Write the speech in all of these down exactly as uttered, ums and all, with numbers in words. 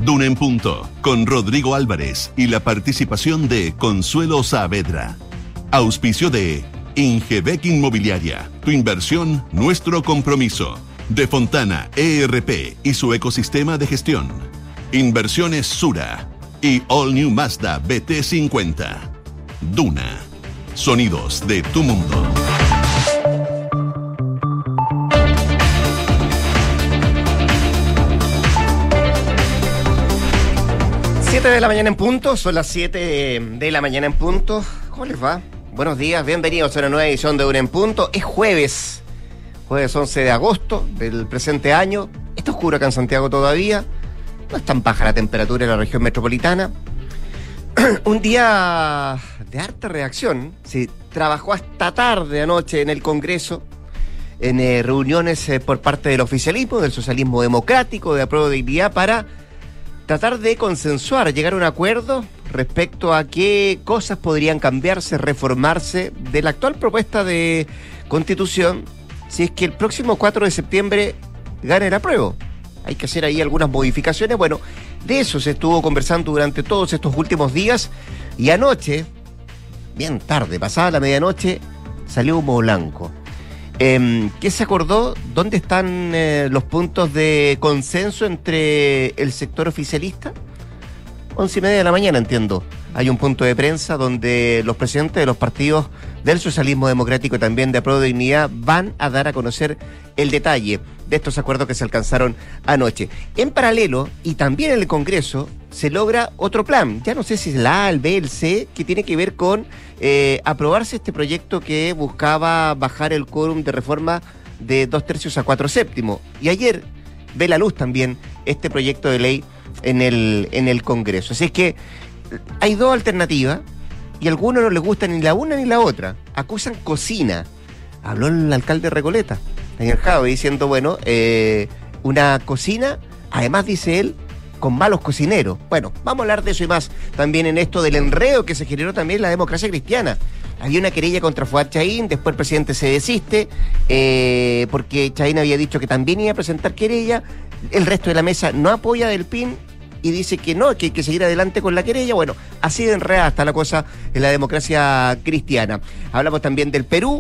Duna en Punto, con Rodrigo Álvarez y la participación de Consuelo Saavedra. Auspicio de Ingebec Inmobiliaria, tu inversión, nuestro compromiso. De Fontana E R P y su ecosistema de gestión. Inversiones Sura y All New Mazda B T cincuenta. Duna, sonidos de tu mundo. siete de la mañana en punto, son las siete de la mañana en punto. ¿Cómo les va? Buenos días, bienvenidos a una nueva edición de Duna en Punto. Es jueves, jueves once de agosto del presente año. Está oscuro acá en Santiago todavía. No es tan baja la temperatura en la región metropolitana. Un día de harta reacción. Se trabajó hasta tarde anoche en el Congreso, en eh, reuniones eh, por parte del oficialismo, del socialismo democrático, de Apruebo Dignidad, para tratar de consensuar, llegar a un acuerdo respecto a qué cosas podrían cambiarse, reformarse de la actual propuesta de constitución, si es que el próximo cuatro de septiembre gana el apruebo. Hay que hacer ahí algunas modificaciones. Bueno, de eso se estuvo conversando durante todos estos últimos días, y anoche, bien tarde, pasada la medianoche, salió humo blanco. Eh, ¿Qué se acordó? ¿Dónde están eh, los puntos de consenso entre el sector oficialista? Once y media de la mañana, entiendo. Hay un punto de prensa donde los presidentes de los partidos del socialismo democrático y también de Apruebo Dignidad van a dar a conocer el detalle de estos acuerdos que se alcanzaron anoche. En paralelo, y también en el Congreso, se logra otro plan. Ya no sé si es el A, el B, el C, que tiene que ver con eh, aprobarse este proyecto que buscaba bajar el quórum de reforma de dos tercios a cuatro séptimos. Y ayer ve la luz también este proyecto de ley en el, en el Congreso. Así es que hay dos alternativas y a algunos no les gusta ni la una ni la otra. Acusan cocina. Habló el alcalde de Recoleta, Daniel Jadwe, diciendo, bueno, eh, una cocina, además dice él, con malos cocineros. Bueno, vamos a hablar de eso y más también en esto del enredo que se generó también en la democracia cristiana. Había una querella contra Fuad Chahín, después el presidente se desiste, eh, porque Chahín había dicho que también iba a presentar querella, el resto de la mesa no apoya del P I N y dice que no, que hay que seguir adelante con la querella. Bueno, así de enredada está la cosa en la democracia cristiana. Hablamos también del Perú,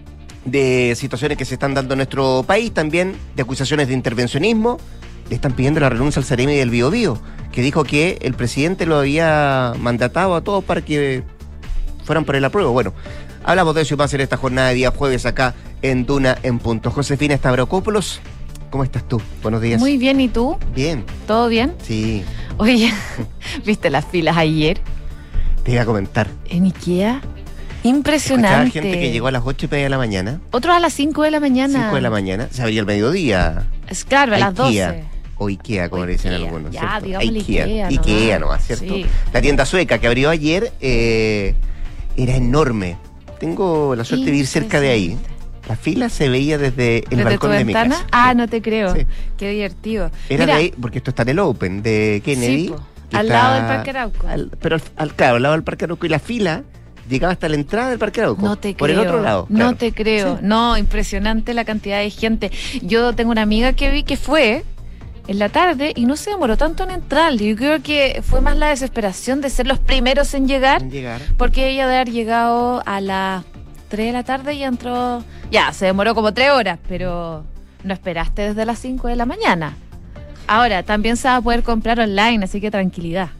de situaciones que se están dando en nuestro país, también de acusaciones de intervencionismo. Le están pidiendo la renuncia al Ceremi del Biobío, que dijo que el presidente lo había mandatado a todos para que fueran por el apruebo. Bueno, hablamos de eso y más en esta jornada de día jueves acá en Duna en Punto. Josefina Stavrakopoulos, ¿cómo estás tú? Buenos días. Muy bien, ¿y tú? Bien. ¿Todo bien? Sí. Oye, ¿viste las filas ayer? Te iba a comentar. En IKEA. Impresionante. Escuchaba gente que llegó a las ocho y media de la mañana. Otros a las cinco de la mañana. cinco de la mañana. Se abría el mediodía. Es claro, a las doce. O IKEA, como le dicen algunos. Ya, ¿cierto? digamos IKEA. IKEA, IKEA nomás, ¿cierto? Sí. La tienda sueca que abrió ayer eh, era enorme. Tengo la suerte de vivir cerca de ahí. La fila se veía desde el ¿Desde balcón tu de mi ventana? casa. Ah, Sí. no te creo. Sí. Qué divertido. Era Mira, de ahí, porque esto está en el Open de Kennedy. Sí, po. que Al está lado del Parque Arauco. al- pero al, al- claro, al lado del Parque Arauco, y la fila llegaba hasta la entrada del Parque Arauco. No te por creo. el otro lado. No claro. te creo. Sí. No, impresionante la cantidad de gente. Yo tengo una amiga que vi que fue en la tarde y no se demoró tanto en entrar. Yo creo que fue más la desesperación de ser los primeros en llegar, En llegar. porque ella de haber llegado a las tres de la tarde y entró. Ya, se demoró como tres horas, pero no esperaste desde las cinco de la mañana. Ahora, también se va a poder comprar online, así que tranquilidad.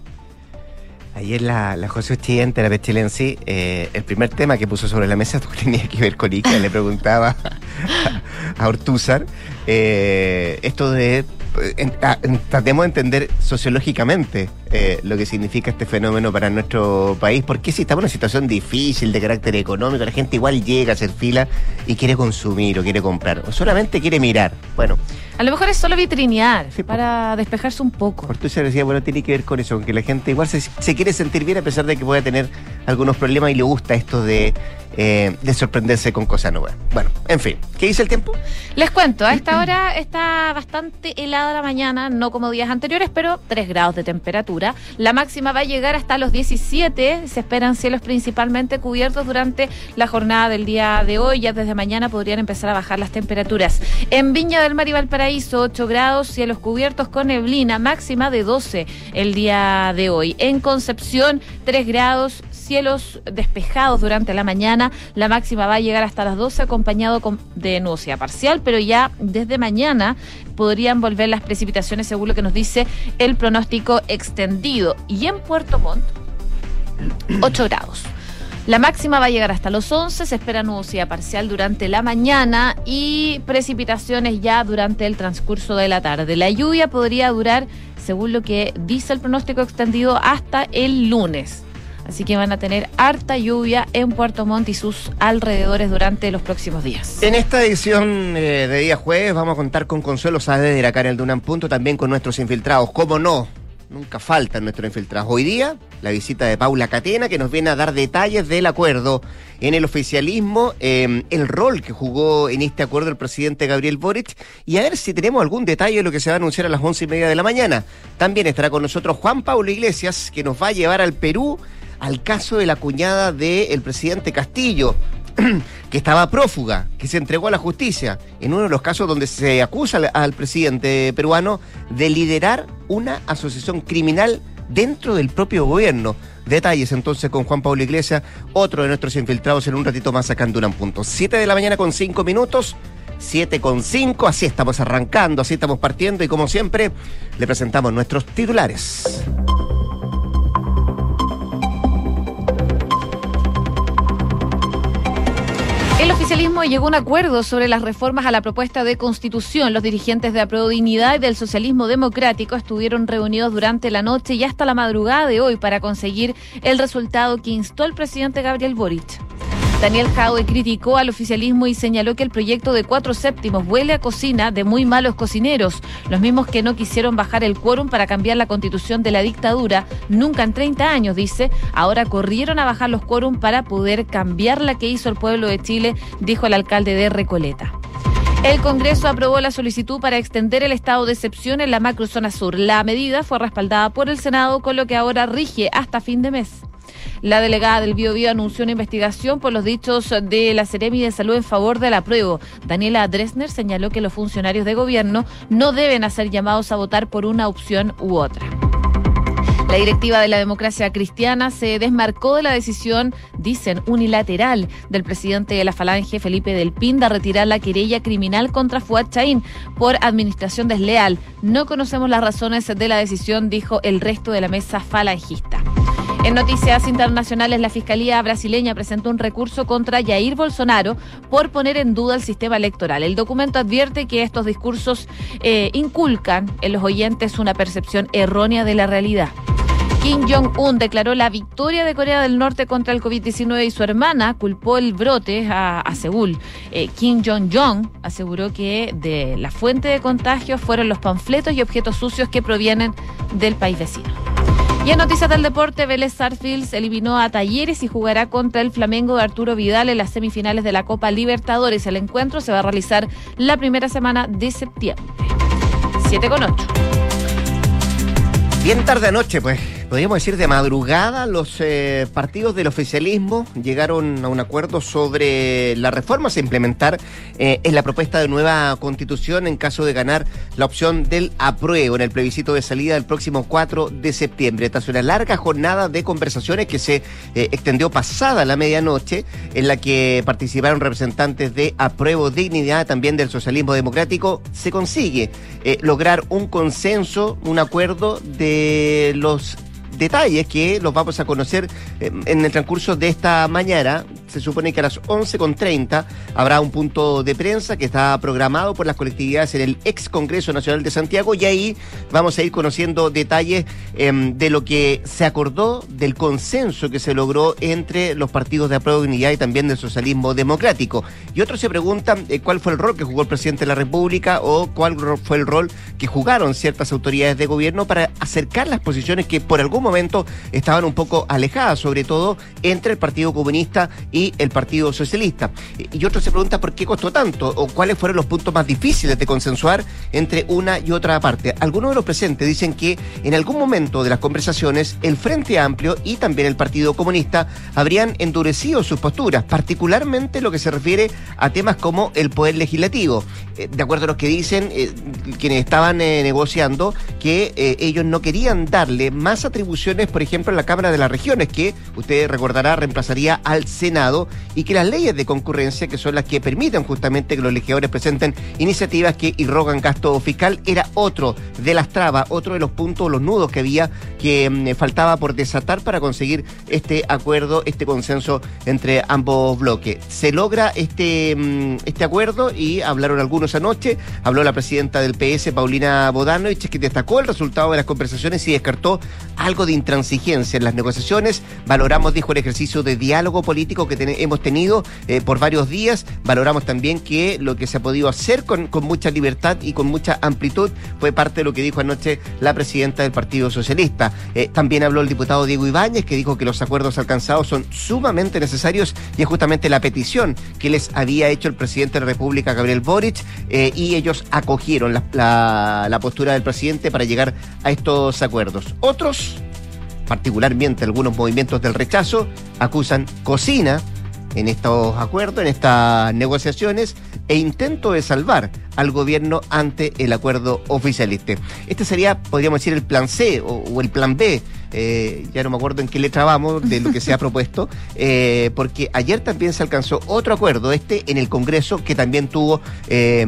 Ayer la, la José Ochillente, la Pechilensi, eh, el primer tema que puso sobre la mesa tenía que ver con IKEA. Le preguntaba a, a Ortúzar eh, esto de en, a, en, tratemos de entender sociológicamente eh, lo que significa este fenómeno para nuestro país, porque si estamos en una situación difícil de carácter económico, la gente igual llega a hacer fila y quiere consumir o quiere comprar, o solamente quiere mirar. Bueno, a lo mejor es solo vitrinear, sí, para despejarse un poco. Ortúzar decía, bueno, tiene que ver con eso, con que la gente igual se, se quiere sentir bien a pesar de que pueda tener algunos problemas y le gusta esto de eh, de sorprenderse con cosas nuevas. Bueno, en fin, ¿qué dice el tiempo? Les cuento, a esta hora está bastante helada la mañana, no como días anteriores, pero tres grados de temperatura. La máxima va a llegar hasta los diecisiete, se esperan cielos principalmente cubiertos durante la jornada del día de hoy. Ya desde mañana podrían empezar a bajar las temperaturas. En Viña del Mar y Valparaíso, ocho grados, cielos cubiertos con neblina, máxima de doce el día de hoy. En Concepción, tres grados, cielos despejados durante la mañana, la máxima va a llegar hasta las doce acompañado con, de nubosidad parcial, pero ya desde mañana podrían volver las precipitaciones según lo que nos dice el pronóstico extendido. Y en Puerto Montt, ocho grados. La máxima va a llegar hasta los once, se espera nubosidad parcial durante la mañana y precipitaciones ya durante el transcurso de la tarde. La lluvia podría durar, según lo que dice el pronóstico extendido, hasta el lunes. Así que van a tener harta lluvia en Puerto Montt y sus alrededores durante los próximos días. En esta edición eh, de día jueves vamos a contar con Consuelo Saavedra acá en el Duna en Punto, también con nuestros infiltrados. ¿Cómo no? Nunca faltan nuestros infiltrados. Hoy día, la visita de Paula Catena, que nos viene a dar detalles del acuerdo en el oficialismo, eh, el rol que jugó en este acuerdo el presidente Gabriel Boric, y a ver si tenemos algún detalle de lo que se va a anunciar a las once y media de la mañana. También estará con nosotros Juan Pablo Iglesias, que nos va a llevar al Perú al caso de la cuñada del presidente Castillo, que estaba prófuga, que se entregó a la justicia, en uno de los casos donde se acusa al, al presidente peruano de liderar una asociación criminal dentro del propio gobierno. Detalles entonces con Juan Pablo Iglesias, otro de nuestros infiltrados, en un ratito más acá en Duna en Punto. siete de la mañana con cinco minutos, siete con cinco, así estamos arrancando, así estamos partiendo y como siempre le presentamos nuestros titulares. El oficialismo llegó a un acuerdo sobre las reformas a la propuesta de constitución. Los dirigentes de Apruebo Dignidad y del Socialismo Democrático estuvieron reunidos durante la noche y hasta la madrugada de hoy para conseguir el resultado que instó el presidente Gabriel Boric. Daniel Jadwe criticó al oficialismo y señaló que el proyecto de cuatro séptimos huele a cocina de muy malos cocineros, los mismos que no quisieron bajar el quórum para cambiar la constitución de la dictadura, nunca en treinta años, dice, ahora corrieron a bajar los quórum para poder cambiar la que hizo el pueblo de Chile, dijo el alcalde de Recoleta. El Congreso aprobó la solicitud para extender el estado de excepción en la macrozona sur. La medida fue respaldada por el Senado, con lo que ahora rige hasta fin de mes. La delegada del Biobío anunció una investigación por los dichos de la Seremi de Salud en favor del apruebo. Daniela Dresner señaló que los funcionarios de gobierno no deben hacer llamados a votar por una opción u otra. La directiva de la Democracia Cristiana se desmarcó de la decisión, dicen, unilateral del presidente de la Falange, Felipe Del Pin, de retirar la querella criminal contra Fuad Chaín por administración desleal. No conocemos las razones de la decisión, dijo el resto de la mesa falangista. En noticias internacionales, la Fiscalía brasileña presentó un recurso contra Jair Bolsonaro por poner en duda el sistema electoral. El documento advierte que estos discursos eh, inculcan en los oyentes una percepción errónea de la realidad. Kim Jong-un declaró la victoria de Corea del Norte contra el covid diecinueve y su hermana culpó el brote a, a Seúl. Eh, Kim Jong-un aseguró que de la fuente de contagio fueron los panfletos y objetos sucios que provienen del país vecino. Y en noticias del deporte, Vélez Sarsfields eliminó a Talleres y jugará contra el Flamengo de Arturo Vidal en las semifinales de la Copa Libertadores. El encuentro se va a realizar la primera semana de septiembre. siete con ocho. Bien tarde anoche, pues, podríamos decir de madrugada, los eh, partidos del oficialismo llegaron a un acuerdo sobre las reformas a implementar eh, en la propuesta de nueva constitución en caso de ganar la opción del apruebo en el plebiscito de salida del próximo cuatro de septiembre. Tras una larga jornada de conversaciones que se eh, extendió pasada la medianoche, en la que participaron representantes de Apruebo Dignidad, también del Socialismo Democrático, se consigue eh, lograr un consenso, un acuerdo de los detalles que los vamos a conocer eh, en el transcurso de esta mañana. Se supone que a las once con treinta habrá un punto de prensa que está programado por las colectividades en el ex Congreso Nacional de Santiago, y ahí vamos a ir conociendo detalles eh, de lo que se acordó, del consenso que se logró entre los partidos de Apruebo Dignidad y también del Socialismo Democrático. Y otros se preguntan eh, cuál fue el rol que jugó el presidente de la República o cuál fue el rol que jugaron ciertas autoridades de gobierno para acercar las posiciones que por algún momento estaban un poco alejadas, sobre todo entre el Partido Comunista y y el Partido Socialista. Y otro se pregunta por qué costó tanto o cuáles fueron los puntos más difíciles de consensuar entre una y otra parte. Algunos de los presentes dicen que en algún momento de las conversaciones el Frente Amplio y también el Partido Comunista habrían endurecido sus posturas, particularmente lo que se refiere a temas como el poder legislativo. Eh, de acuerdo a los que dicen eh, quienes estaban eh, negociando, que eh, ellos no querían darle más atribuciones, por ejemplo, a la Cámara de las Regiones, que usted recordará reemplazaría al Senado, y que las leyes de concurrencia, que son las que permiten justamente que los legisladores presenten iniciativas que irrogan gasto fiscal, era otro de las trabas, otro de los puntos, los nudos que había, que mm, faltaba por desatar para conseguir este acuerdo, este consenso entre ambos bloques. Se logra este, mm, este acuerdo y hablaron algunos anoche, habló la presidenta del P S, Paulina Bodanovich, que destacó el resultado de las conversaciones y descartó algo de intransigencia en las negociaciones. Valoramos, dijo, el ejercicio de diálogo político que ten- hemos tenido eh, por varios días. Valoramos también que lo que se ha podido hacer con, con mucha libertad y con mucha amplitud fue parte de lo que dijo anoche la presidenta del Partido Socialista. Eh, también habló el diputado Diego Ibáñez, que dijo que los acuerdos alcanzados son sumamente necesarios y es justamente la petición que les había hecho el presidente de la República, Gabriel Boric, eh, y ellos acogieron la, la, la postura del presidente para llegar a estos acuerdos. Otros, particularmente algunos movimientos del rechazo, acusan cocina en estos acuerdos, en estas negociaciones, e intento de salvar al gobierno ante el acuerdo oficialista. Este sería, podríamos decir, el plan C o, o el plan B. Eh, ya no me acuerdo en qué letra vamos de lo que se ha propuesto, eh, porque ayer también se alcanzó otro acuerdo, este en el Congreso, que también tuvo eh,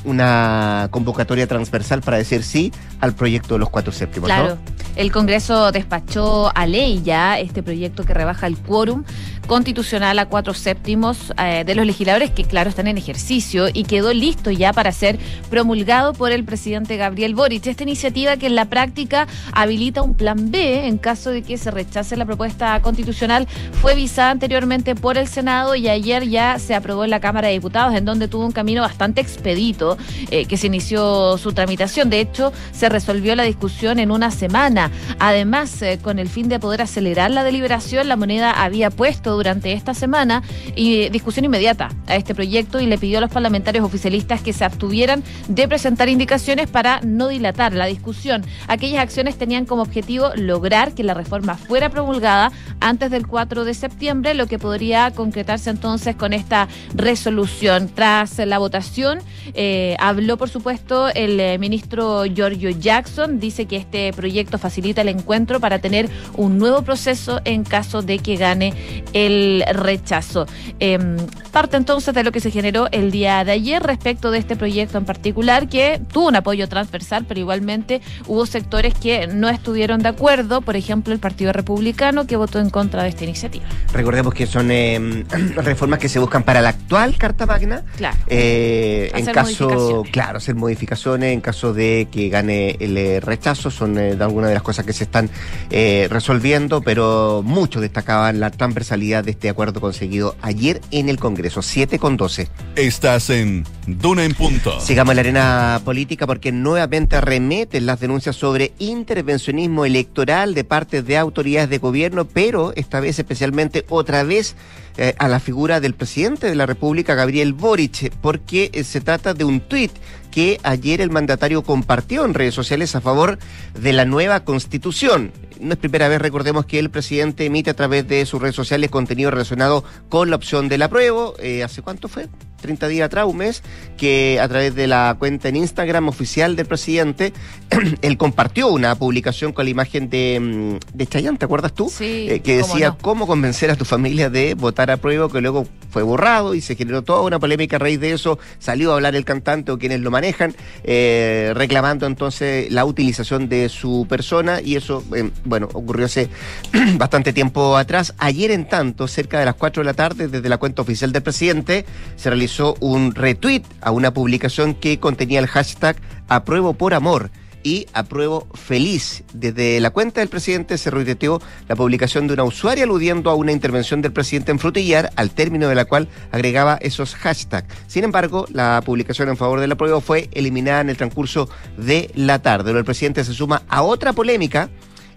una convocatoria transversal para decir sí al proyecto de los cuatro séptimos. Claro, ¿no? El Congreso despachó a ley ya este proyecto que rebaja el quórum constitucional a cuatro séptimos eh, de los legisladores que, claro, están en ejercicio, y quedó listo ya para ser promulgado por el presidente Gabriel Boric. Esta iniciativa, que en la práctica habilita un plan B en caso de que se rechace la propuesta constitucional, fue visada anteriormente por el Senado y ayer ya se aprobó en la Cámara de Diputados, en donde tuvo un camino bastante expedito eh, que se inició su tramitación. De hecho, se resolvió la discusión en una semana. Además, eh, con el fin de poder acelerar la deliberación, la Moneda había puesto durante esta semana y discusión inmediata a este proyecto y le pidió a los parlamentarios oficialistas que se abstuvieran de presentar indicaciones para no dilatar la discusión. Aquellas acciones tenían como objetivo lograr que la reforma fuera promulgada antes del cuatro de septiembre, lo que podría concretarse entonces con esta resolución. Tras la votación, eh, habló por supuesto el eh, ministro Giorgio Jackson. Dice que este proyecto facilita el encuentro para tener un nuevo proceso en caso de que gane el rechazo. Eh, parte entonces de lo que se generó el día de ayer respecto de este proyecto en particular, que tuvo un apoyo transversal, pero igualmente hubo sectores que no estuvieron de acuerdo. Por ejemplo, el Partido Republicano, que votó en contra de esta iniciativa. Recordemos que son eh, reformas que se buscan para la actual Carta Magna. Claro. Eh, en caso, modificaciones. claro, hacer modificaciones en caso de que gane el eh, rechazo. Son eh, algunas de las cosas que se están eh, resolviendo, pero muchos destacaban la transversalidad de este acuerdo conseguido ayer en el Congreso. siete con doce. Estás en Duna en Punto. Sigamos en la arena política, porque nuevamente arremeten las denuncias sobre intervencionismo electoral de parte de autoridades de gobierno, pero esta vez especialmente otra vez eh, a la figura del presidente de la República, Gabriel Boric, porque eh, se trata de un tuit que ayer el mandatario compartió en redes sociales a favor de la nueva Constitución. No es primera vez, recordemos, que el presidente emite a través de sus redes sociales contenido relacionado con la opción del apruebo. Eh, ¿Hace cuánto fue? treinta días atrás, un mes, que a través de la cuenta en Instagram oficial del presidente, él compartió una publicación con la imagen de, de Chayanne, ¿te acuerdas tú? Sí, eh, que decía cómo no. cómo convencer a tu familia de votar apruebo, que luego fue borrado y se generó toda una polémica a raíz de eso. Salió a hablar el cantante o quienes lo manejan, eh, reclamando entonces la utilización de su persona, y eso, eh, bueno, ocurrió hace bastante tiempo atrás. Ayer, en tanto, cerca de las cuatro de la tarde, desde la cuenta oficial del presidente, se realizó un retweet a una publicación que contenía el hashtag apruebo por amor y apruebo feliz. Desde la cuenta del presidente se retuiteó la publicación de una usuaria aludiendo a una intervención del presidente en Frutillar, al término de la cual agregaba esos hashtags. Sin embargo, la publicación en favor del apruebo fue eliminada en el transcurso de la tarde. El presidente se suma a otra polémica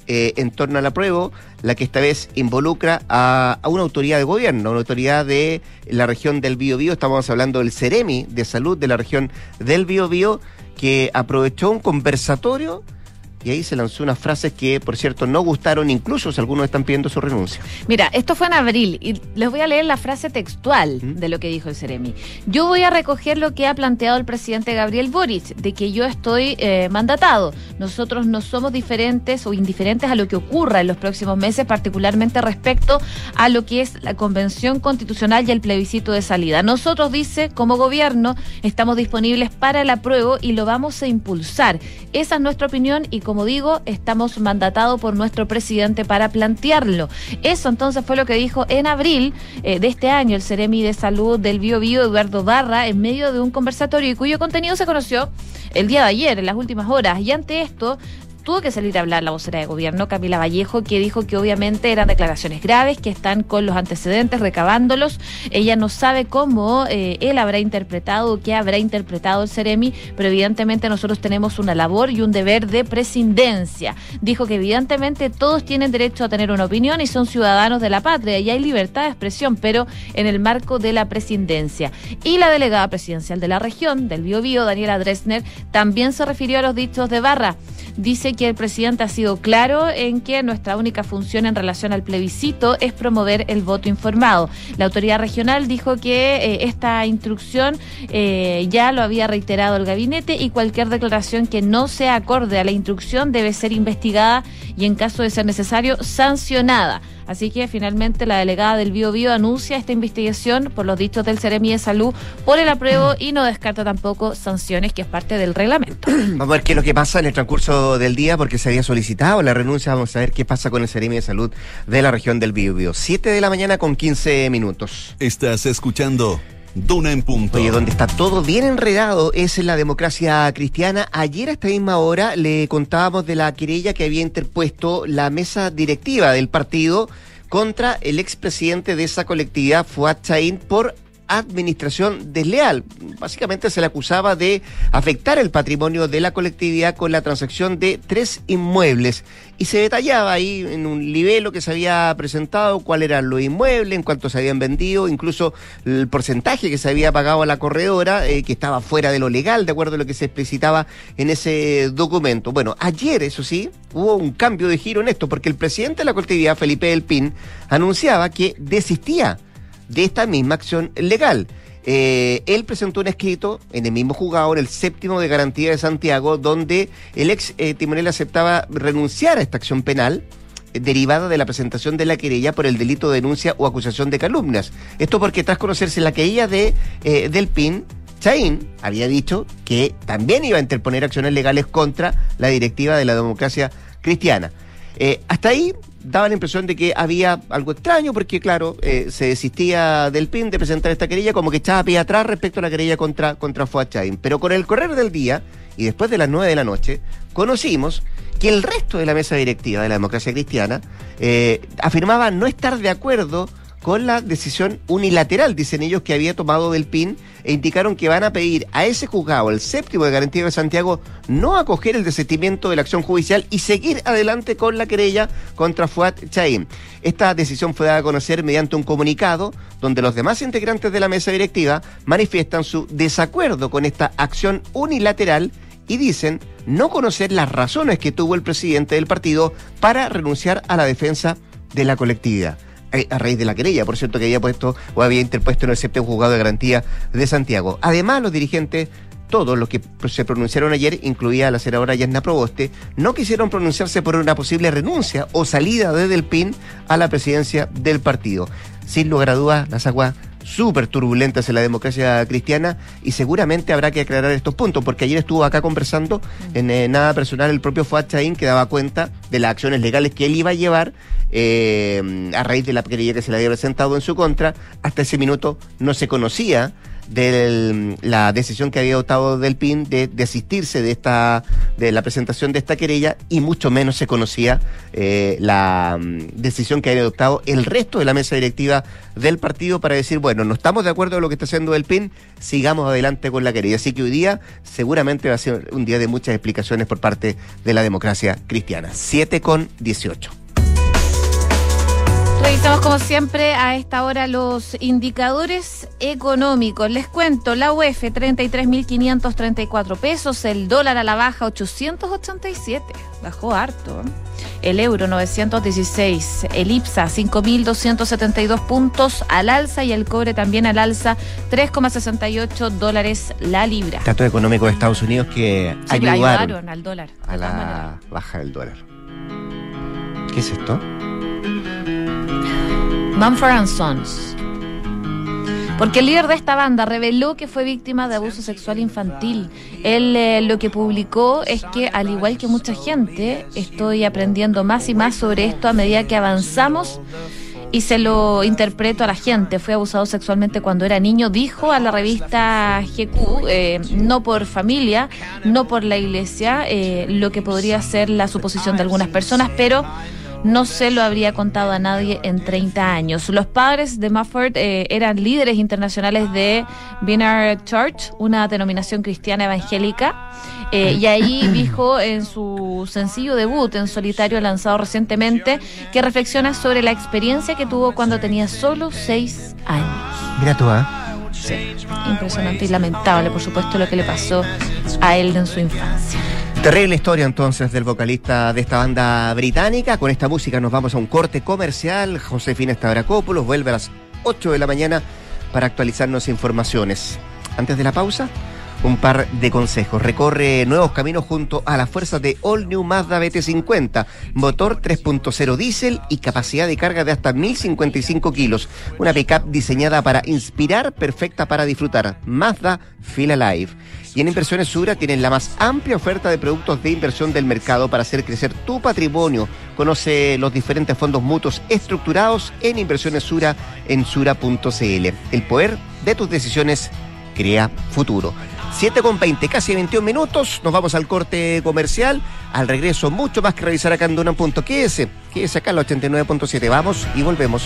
eh, en torno al apruebo, la que esta vez involucra a, a una autoridad de gobierno, una autoridad de la región del Biobío. Estamos hablando del Ceremi de Salud de la región del Biobío, que aprovechó un conversatorio y ahí se lanzó unas frases que, por cierto, no gustaron, incluso si algunos están pidiendo su renuncia. Mira, esto fue en abril y les voy a leer la frase textual ¿Mm? de lo que dijo el Ceremi. Yo voy a recoger lo que ha planteado el presidente Gabriel Boric, de que yo estoy eh, mandatado. Nosotros no somos diferentes o indiferentes a lo que ocurra en los próximos meses, particularmente respecto a lo que es la Convención Constitucional y el plebiscito de salida. Nosotros, dice, como gobierno, estamos disponibles para el apruebo y lo vamos a impulsar. Esa es nuestra opinión y como digo, estamos mandatados por nuestro presidente para plantearlo. Eso entonces fue lo que dijo en abril eh, de este año el Ceremi de Salud del Biobío, Eduardo Barra, en medio de un conversatorio y cuyo contenido se conoció el día de ayer, en las últimas horas. Y ante esto tuvo que salir a hablar la vocera de gobierno, Camila Vallejo, que dijo que obviamente eran declaraciones graves, que están con los antecedentes, recabándolos. Ella no sabe cómo eh, él habrá interpretado o qué habrá interpretado el Ceremi, pero evidentemente nosotros tenemos una labor y un deber de prescindencia. Dijo que evidentemente todos tienen derecho a tener una opinión y son ciudadanos de la patria y hay libertad de expresión, pero en el marco de la prescindencia. Y la delegada presidencial de la región, del Biobío, Daniela Dresner, también se refirió a los dichos de Barra. Dice que el presidente ha sido claro en que nuestra única función en relación al plebiscito es promover el voto informado. La autoridad regional dijo que eh, esta instrucción eh, ya lo había reiterado el gabinete y cualquier declaración que no sea acorde a la instrucción debe ser investigada y en caso de ser necesario sancionada. Así que finalmente la delegada del Biobío anuncia esta investigación por los dichos del Ceremi de Salud por el apruebo y no descarta tampoco sanciones, que es parte del reglamento. Vamos a ver qué es lo que pasa en el transcurso del día, porque se había solicitado la renuncia. Vamos a ver qué pasa con el Ceremi de Salud de la región del Biobío. siete de la mañana con quince minutos. Estás escuchando Duna en Punto. Oye, donde está todo bien enredado es en la democracia cristiana. Ayer a esta misma hora le contábamos de la querella que había interpuesto la mesa directiva del partido contra el expresidente de esa colectividad, Fuad Chaín, por administración desleal. Básicamente se le acusaba de afectar el patrimonio de la colectividad con la transacción de tres inmuebles. Y se detallaba ahí en un libelo que se había presentado cuáles eran los inmuebles, en cuánto se habían vendido, incluso el porcentaje que se había pagado a la corredora, eh, que estaba fuera de lo legal, de acuerdo a lo que se explicitaba en ese documento. Bueno, ayer, eso sí, hubo un cambio de giro en esto, porque el presidente de la colectividad, Felipe del Pin, anunciaba que desistía de esta misma acción legal. Eh, él presentó un escrito en el mismo juzgado, en el séptimo de garantía de Santiago, donde el ex eh, timonel aceptaba renunciar a esta acción penal eh, derivada de la presentación de la querella por el delito de denuncia o acusación de calumnias. Esto porque tras conocerse la querella de eh, del Pin, Chaín había dicho que también iba a interponer acciones legales contra la directiva de la democracia cristiana. Eh, hasta ahí daba la impresión de que había algo extraño, porque claro, eh, se desistía del Pin de presentar esta querella, como que echaba pie atrás respecto a la querella contra, contra Fuad Chaín. Pero con el correr del día, y después de las nueve de la noche, conocimos que el resto de la mesa directiva de la democracia cristiana eh, afirmaba no estar de acuerdo con la decisión unilateral, dicen ellos, que había tomado del Pin, e indicaron que van a pedir a ese juzgado, el séptimo de garantía de Santiago, no acoger el desistimiento de la acción judicial y seguir adelante con la querella contra Fuad Chaín. Esta decisión fue dada a conocer mediante un comunicado donde los demás integrantes de la mesa directiva manifiestan su desacuerdo con esta acción unilateral y dicen no conocer las razones que tuvo el presidente del partido para renunciar a la defensa de la colectividad. A raíz de la querella, por cierto, que había puesto o había interpuesto en el séptimo juzgado de garantía de Santiago. Además, los dirigentes, todos los que se pronunciaron ayer, incluida la senadora Yasna Proboste, no quisieron pronunciarse por una posible renuncia o salida de Del Pin a la presidencia del partido. Sin lugar a dudas, las aguas súper turbulentas en la democracia cristiana, y seguramente habrá que aclarar estos puntos, porque ayer estuvo acá conversando en eh, nada personal el propio Fuad Chaín, que daba cuenta de las acciones legales que él iba a llevar eh, a raíz de la querella que se le había presentado en su contra. Hasta ese minuto no se conocía de la decisión que había adoptado del P I N de desistirse de esta de la presentación de esta querella, y mucho menos se conocía eh, la um, decisión que había adoptado el resto de la mesa directiva del partido para decir, bueno, no estamos de acuerdo con lo que está haciendo el P I N, sigamos adelante con la querella. Así que hoy día seguramente va a ser un día de muchas explicaciones por parte de la democracia cristiana. siete con dieciocho. Revisamos como siempre a esta hora los indicadores económicos. Les cuento, la U E F treinta y tres mil quinientos treinta y cuatro pesos, el dólar a la baja ochocientos ochenta y siete, bajó harto. El euro novecientos dieciséis, el IPSA cinco mil doscientos setenta y dos puntos al alza y el cobre también al alza, tres coma sesenta y ocho dólares la libra. Datos económicos de Estados Unidos que sí, ayudaron, ayudaron al dólar. A la manera. Baja del dólar. ¿Qué es esto? Mumford and Sons. Porque el líder de esta banda reveló que fue víctima de abuso sexual infantil. Él eh, lo que publicó es que, al igual que mucha gente, estoy aprendiendo más y más sobre esto a medida que avanzamos y se lo interpreto a la gente. Fue abusado sexualmente cuando era niño, dijo a la revista G Q, eh, no por familia, no por la iglesia, eh, lo que podría ser la suposición de algunas personas, pero no se lo habría contado a nadie en treinta años. Los padres de Mumford eh, eran líderes internacionales de Vineyard Church, una denominación cristiana evangélica, eh, y ahí dijo en su sencillo debut en solitario lanzado recientemente que reflexiona sobre la experiencia que tuvo cuando tenía solo seis años. Mira tú, ¿eh? Sí, impresionante y lamentable, por supuesto, lo que le pasó a él en su infancia. Terrible historia entonces del vocalista de esta banda británica. Con esta música nos vamos a un corte comercial. Josefina Stavrakopoulos vuelve a las ocho de la mañana para actualizarnos informaciones. Antes de la pausa, un par de consejos. Recorre nuevos caminos junto a las fuerzas de All New Mazda B T cincuenta. Motor tres punto cero diésel y capacidad de carga de hasta mil cincuenta y cinco kilos. Una pickup diseñada para inspirar, perfecta para disfrutar. Mazda Feel Alive. Y en Inversiones Sura tienen la más amplia oferta de productos de inversión del mercado para hacer crecer tu patrimonio. Conoce los diferentes fondos mutuos estructurados en Inversiones Sura en sura punto c l. El poder de tus decisiones crea futuro. siete con veinte, casi veintiún minutos. Nos vamos al corte comercial. Al regreso, mucho más que revisar acá en Duna Punto. Quédese, quédese acá en la ochenta y nueve punto siete. Vamos y volvemos.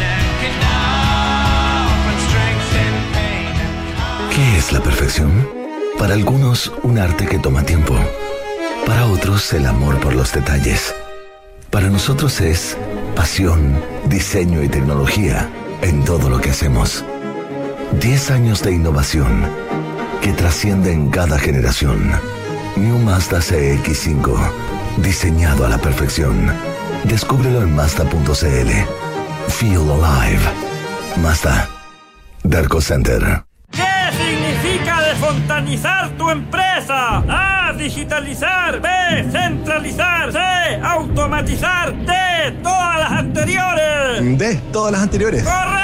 ¿Qué es la perfección? Para algunos, un arte que toma tiempo. Para otros, el amor por los detalles. Para nosotros es pasión, diseño y tecnología en todo lo que hacemos. Diez años de innovación que trasciende en cada generación. New Mazda C X cinco, diseñado a la perfección. Descúbrelo en Mazda punto c l. Feel alive. Mazda. Darko Center. ¿Qué significa desfontanizar tu empresa? A, digitalizar. B, centralizar. C, automatizar. D, todas las anteriores. D, todas las anteriores. ¡Correcto!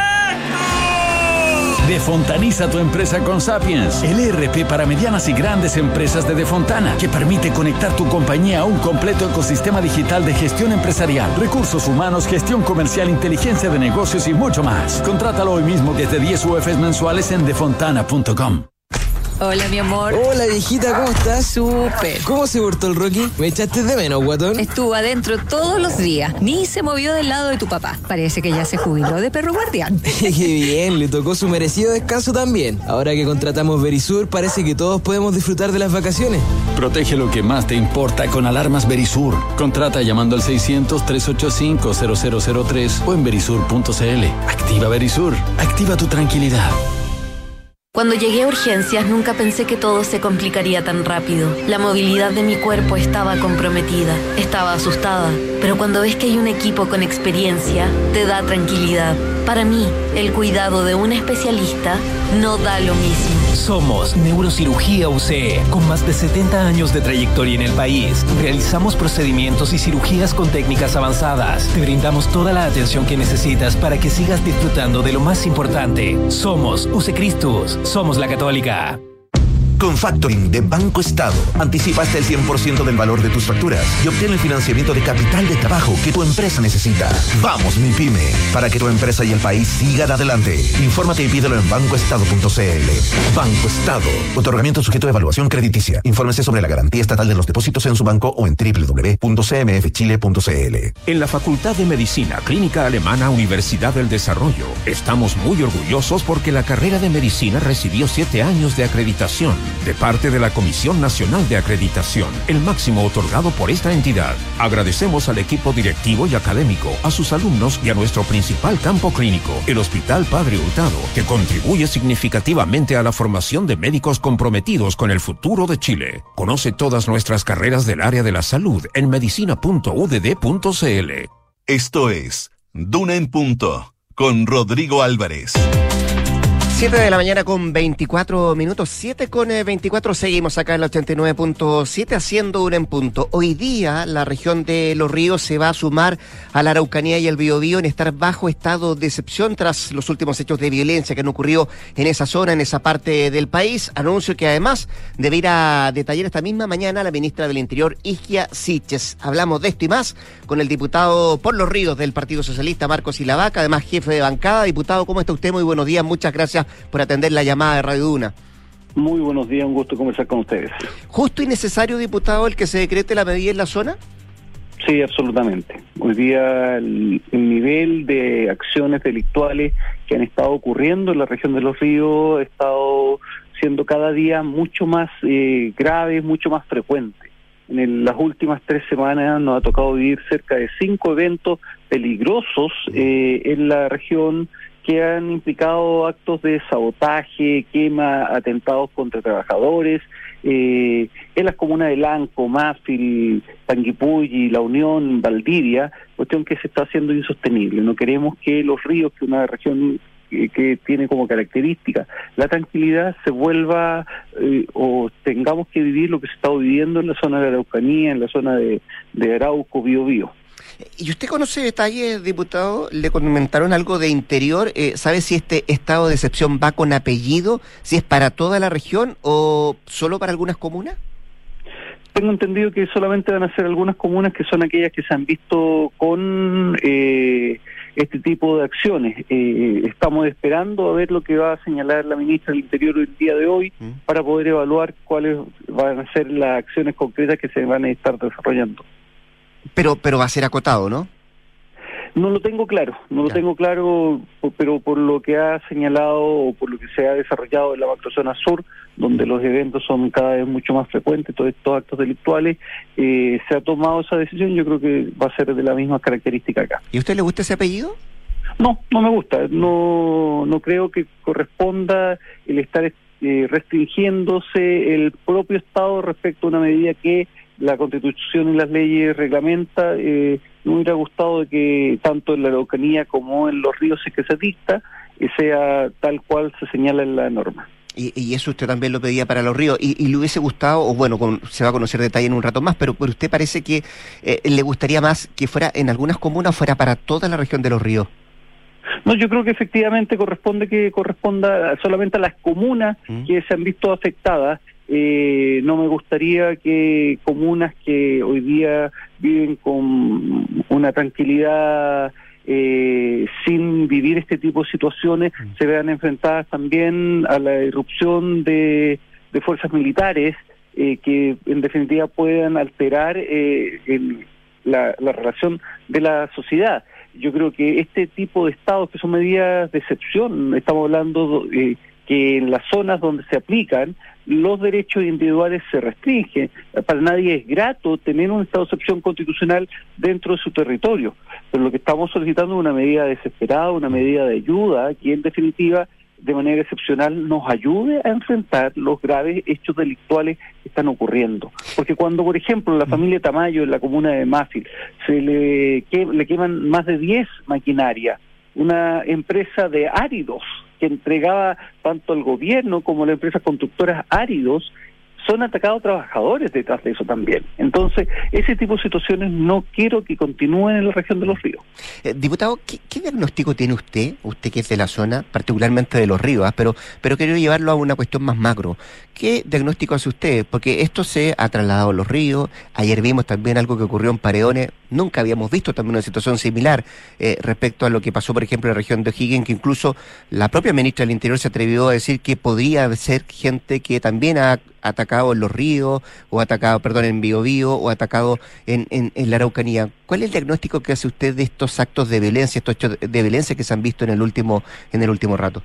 Defontaniza tu empresa con Sapiens, el E R P para medianas y grandes empresas de Defontana, que permite conectar tu compañía a un completo ecosistema digital de gestión empresarial, recursos humanos, gestión comercial, inteligencia de negocios y mucho más. Contrátalo hoy mismo desde diez U Fs mensuales en defontana punto com. Hola, mi amor. Hola, viejita, ¿cómo estás? Súper. ¿Cómo se portó el Rocky? ¿Me echaste de menos, guatón? Estuvo adentro todos los días. Ni se movió del lado de tu papá. Parece que ya se jubiló de perro guardián. Qué bien, le tocó su merecido descanso también. Ahora que contratamos Verisur, parece que todos podemos disfrutar de las vacaciones. Protege lo que más te importa con alarmas Verisur. Contrata llamando al seiscientos, trescientos ochenta y cinco, cero cero cero tres o en verisur punto c l. Activa Verisur. Activa tu tranquilidad. Cuando llegué a urgencias nunca pensé que todo se complicaría tan rápido. La movilidad de mi cuerpo estaba comprometida, estaba asustada, pero cuando ves que hay un equipo con experiencia, te da tranquilidad. Para mí, el cuidado de un especialista no da lo mismo. Somos Neurocirugía U C E, con más de setenta años de trayectoria en el país. Realizamos procedimientos y cirugías con técnicas avanzadas. Te brindamos toda la atención que necesitas para que sigas disfrutando de lo más importante. Somos U C Christus. Somos la Católica. Con Factoring de Banco Estado, anticipa hasta el cien por ciento del valor de tus facturas y obtén el financiamiento de capital de trabajo que tu empresa necesita. ¡Vamos, mi pyme! Para que tu empresa y el país sigan adelante. Infórmate y pídelo en banco estado punto c l. Banco Estado. Otorgamiento sujeto a evaluación crediticia. Infórmese sobre la garantía estatal de los depósitos en su banco o en doble u doble u doble u punto c m f chile punto c l. En la Facultad de Medicina Clínica Alemana Universidad del Desarrollo, estamos muy orgullosos porque la carrera de medicina recibió siete años de acreditación de parte de la Comisión Nacional de Acreditación, el máximo otorgado por esta entidad. Agradecemos al equipo directivo y académico, a sus alumnos y a nuestro principal campo clínico, el Hospital Padre Hurtado, que contribuye significativamente a la formación de médicos comprometidos con el futuro de Chile. Conoce todas nuestras carreras del área de la salud en medicina punto u d d punto c l. Esto es Duna en Punto, con Rodrigo Álvarez. siete de la mañana con veinticuatro minutos, siete con veinticuatro, seguimos acá en la ochenta y nueve punto siete haciendo un en punto. Hoy día la región de Los Ríos se va a sumar a la Araucanía y el Biobío en estar bajo estado de excepción tras los últimos hechos de violencia que han ocurrido en esa zona, en esa parte del país. Anuncio que además debe ir a detallar esta misma mañana la ministra del Interior, Isquia Siches. Hablamos de esto y más con el diputado por Los Ríos del Partido Socialista, Marcos Ilavaca, además jefe de bancada. Diputado, ¿cómo está usted? Muy buenos días, muchas gracias por atender la llamada de Radio Duna. Muy buenos días, un gusto conversar con ustedes. ¿Justo y necesario, diputado, el que se decrete la medida en la zona? Sí, absolutamente. Hoy día el, el nivel de acciones delictuales que han estado ocurriendo en la región de Los Ríos ha estado siendo cada día mucho más eh, grave, mucho más frecuente. En el, las últimas tres semanas nos ha tocado vivir cerca de cinco eventos peligrosos eh, en la región, que han implicado actos de sabotaje, quema, atentados contra trabajadores, eh, en las comunas de Lanco, Mafil, Panguipulli, La Unión, Valdivia, cuestión que se está haciendo insostenible. No queremos que Los Ríos, que es una región que, que tiene como característica la tranquilidad, se vuelva eh, o tengamos que vivir lo que se está viviendo en la zona de la Araucanía, en la zona de, de Arauco, Biobío. ¿Y usted conoce detalles, diputado? ¿Le comentaron algo de interior? Eh, ¿Sabe si este estado de excepción va con apellido? ¿Si es para toda la región o solo para algunas comunas? Tengo entendido que solamente van a ser algunas comunas que son aquellas que se han visto con eh, este tipo de acciones. Eh, estamos esperando a ver lo que va a señalar la ministra del Interior el día de hoy ¿Mm? para poder evaluar cuáles van a ser las acciones concretas que se van a estar desarrollando. Pero pero va a ser acotado, ¿no? No lo tengo claro, no lo tengo claro, pero por lo que ha señalado o por lo que se ha desarrollado en la macrozona sur, donde los eventos son cada vez mucho más frecuentes, todos estos actos delictuales, eh, se ha tomado esa decisión. Yo creo que va a ser de la misma característica acá. ¿Y a usted le gusta ese apellido? No, no me gusta. No, no creo que corresponda el estar eh, restringiéndose el propio Estado respecto a una medida que la Constitución y las leyes reglamenta. Eh, me hubiera gustado de que tanto en la Araucanía como en Los Ríos, si es que se dicta, eh, sea tal cual se señala en la norma. Y, y eso usted también lo pedía para Los Ríos, y, y le hubiese gustado, o bueno, con, se va a conocer detalle en un rato más, pero, pero usted parece que eh, le gustaría más que fuera en algunas comunas, fuera para toda la región de Los Ríos. No, yo creo que efectivamente corresponde que corresponda solamente a las comunas ¿Mm? que se han visto afectadas. Eh, no me gustaría que comunas que hoy día viven con una tranquilidad eh, sin vivir este tipo de situaciones mm. se vean enfrentadas también a la irrupción de, de fuerzas militares eh, que en definitiva puedan alterar eh, el, la, la relación de la sociedad. Yo creo que este tipo de estados, que son medidas de excepción, estamos hablando eh, que en las zonas donde se aplican, los derechos individuales se restringen. Para nadie es grato tener un estado de excepción constitucional dentro de su territorio, pero lo que estamos solicitando es una medida desesperada, una medida de ayuda que en definitiva de manera excepcional nos ayude a enfrentar los graves hechos delictuales que están ocurriendo. Porque cuando, por ejemplo, la familia Tamayo en la comuna de Mafil se le, que, le queman más de diez maquinarias, una empresa de áridos que entregaba tanto al gobierno como a las empresas constructoras áridos son atacados trabajadores detrás de eso también. Entonces, ese tipo de situaciones no quiero que continúen en la región de Los Ríos. Eh, diputado, ¿qué, ¿qué diagnóstico tiene usted, usted que es de la zona, particularmente de Los Ríos, pero, pero quiero llevarlo a una cuestión más macro? ¿Qué diagnóstico hace usted? Porque esto se ha trasladado a Los Ríos, ayer vimos también algo que ocurrió en Paredones, nunca habíamos visto también una situación similar eh, respecto a lo que pasó, por ejemplo, en la región de O'Higgins, que incluso la propia ministra del Interior se atrevió a decir que podría ser gente que también ha atacado en Los Ríos, o atacado, perdón, en Biobío, o atacado en, en, en la Araucanía. ¿Cuál es el diagnóstico que hace usted de estos actos de violencia, estos hechos de violencia que se han visto en el último, en el último rato?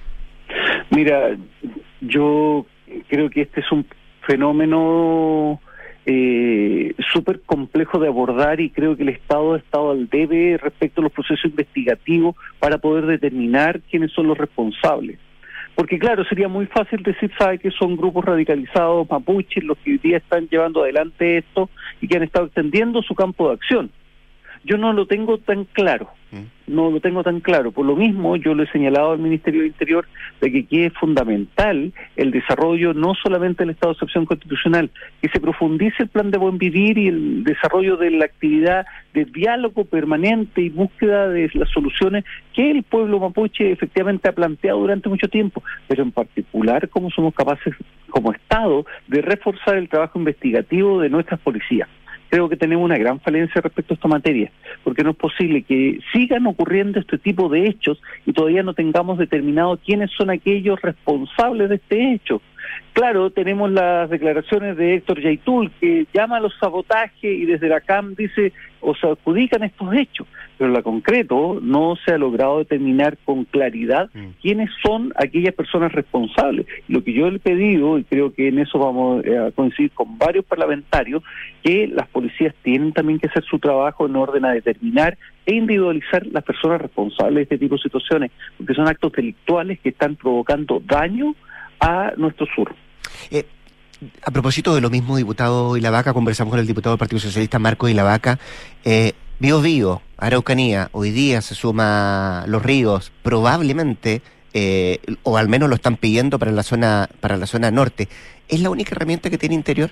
Mira, yo creo que este es un fenómeno eh, súper complejo de abordar, y creo que el Estado ha estado al debe respecto a los procesos investigativos para poder determinar quiénes son los responsables. Porque claro, sería muy fácil decir, sabe que son grupos radicalizados mapuches los que hoy día están llevando adelante esto y que han estado extendiendo su campo de acción. Yo no lo tengo tan claro, no lo tengo tan claro. Por lo mismo, yo lo he señalado al Ministerio del Interior de que aquí es fundamental el desarrollo no solamente del estado de excepción constitucional, que se profundice el plan de buen vivir y el desarrollo de la actividad de diálogo permanente y búsqueda de las soluciones que el pueblo mapuche efectivamente ha planteado durante mucho tiempo, pero en particular cómo somos capaces como Estado de reforzar el trabajo investigativo de nuestras policías. Creo que tenemos una gran falencia respecto a esta materia, porque no es posible que sigan ocurriendo este tipo de hechos y todavía no tengamos determinado quiénes son aquellos responsables de este hecho. Claro, tenemos las declaraciones de Héctor Yaitul, que llama a los sabotajes y desde la C A M dice o se adjudican estos hechos, pero en lo concreto no se ha logrado determinar con claridad mm. quiénes son aquellas personas responsables. Lo que yo le he pedido, y creo que en eso vamos a coincidir con varios parlamentarios, que las policías tienen también que hacer su trabajo en orden a determinar e individualizar las personas responsables de este tipo de situaciones, porque son actos delictuales que están provocando daño a nuestro sur. Eh, a propósito de lo mismo, diputado Ilavaca, conversamos con el diputado del Partido Socialista, Marco Ilavaca. Eh, Biobío, Araucanía, hoy día se suma Los Ríos, probablemente, eh, o al menos lo están pidiendo para la zona, para la zona norte. ¿Es la única herramienta que tiene Interior?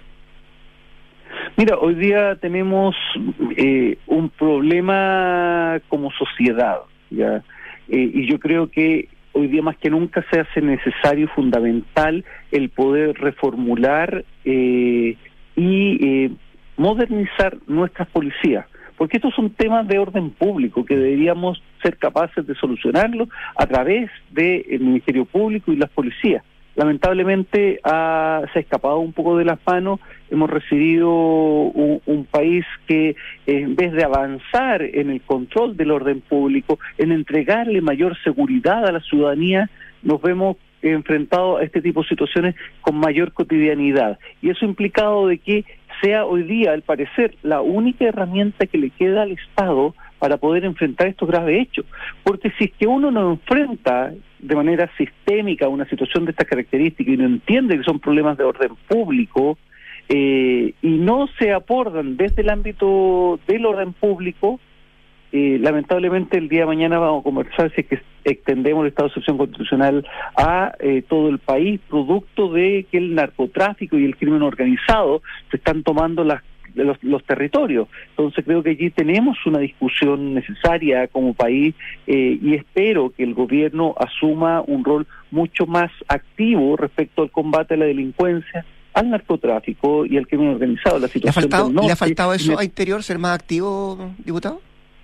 Mira, hoy día tenemos eh, un problema como sociedad, ¿ya? Eh, y yo creo que hoy día más que nunca se hace necesario y fundamental el poder reformular eh, y eh, modernizar nuestras policías, porque estos son temas de orden público que deberíamos ser capaces de solucionarlo a través del Ministerio Público y las policías. Lamentablemente ha, se ha escapado un poco de las manos. Hemos recibido un, un país que en vez de avanzar en el control del orden público, en entregarle mayor seguridad a la ciudadanía, nos vemos enfrentados a este tipo de situaciones con mayor cotidianidad. Y eso ha implicado de que sea hoy día, al parecer, la única herramienta que le queda al Estado para poder enfrentar estos graves hechos. Porque si es que uno no enfrenta de manera sistémica una situación de estas características y no entiende que son problemas de orden público, eh, y no se abordan desde el ámbito del orden público, eh, lamentablemente el día de mañana vamos a conversar si es que extendemos el estado de excepción constitucional a eh, todo el país, producto de que el narcotráfico y el crimen organizado se están tomando las de los, los territorios. Entonces creo que allí tenemos una discusión necesaria como país, eh, y espero que el gobierno asuma un rol mucho más activo respecto al combate a la delincuencia, al narcotráfico y al crimen organizado. La situación ¿Le ha faltado, del norte, ¿le ha faltado eso me... a Interior, ser más activo, diputado?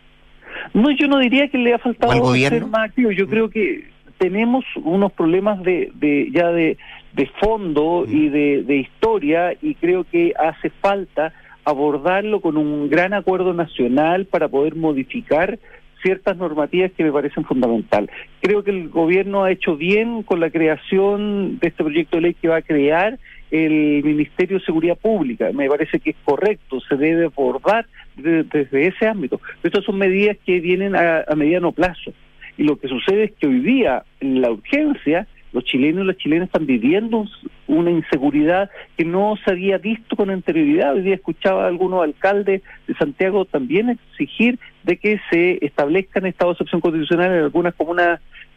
No, yo no diría que le ha faltado ¿O al gobierno? ser más activo. Yo mm. creo que tenemos unos problemas de, de ya de, de fondo mm. y de, de historia, y creo que hace falta abordarlo con un gran acuerdo nacional para poder modificar ciertas normativas que me parecen fundamental. Creo que el gobierno ha hecho bien con la creación de este proyecto de ley que va a crear el Ministerio de Seguridad Pública. Me parece que es correcto, se debe abordar de, desde ese ámbito. Estas son medidas que vienen a, a mediano plazo. Y lo que sucede es que hoy día, en la urgencia, los chilenos y las chilenas están viviendo una inseguridad que no se había visto con anterioridad. Hoy día escuchaba a algunos alcaldes de Santiago también exigir de que se establezcan estados de excepción constitucional en algunas comunas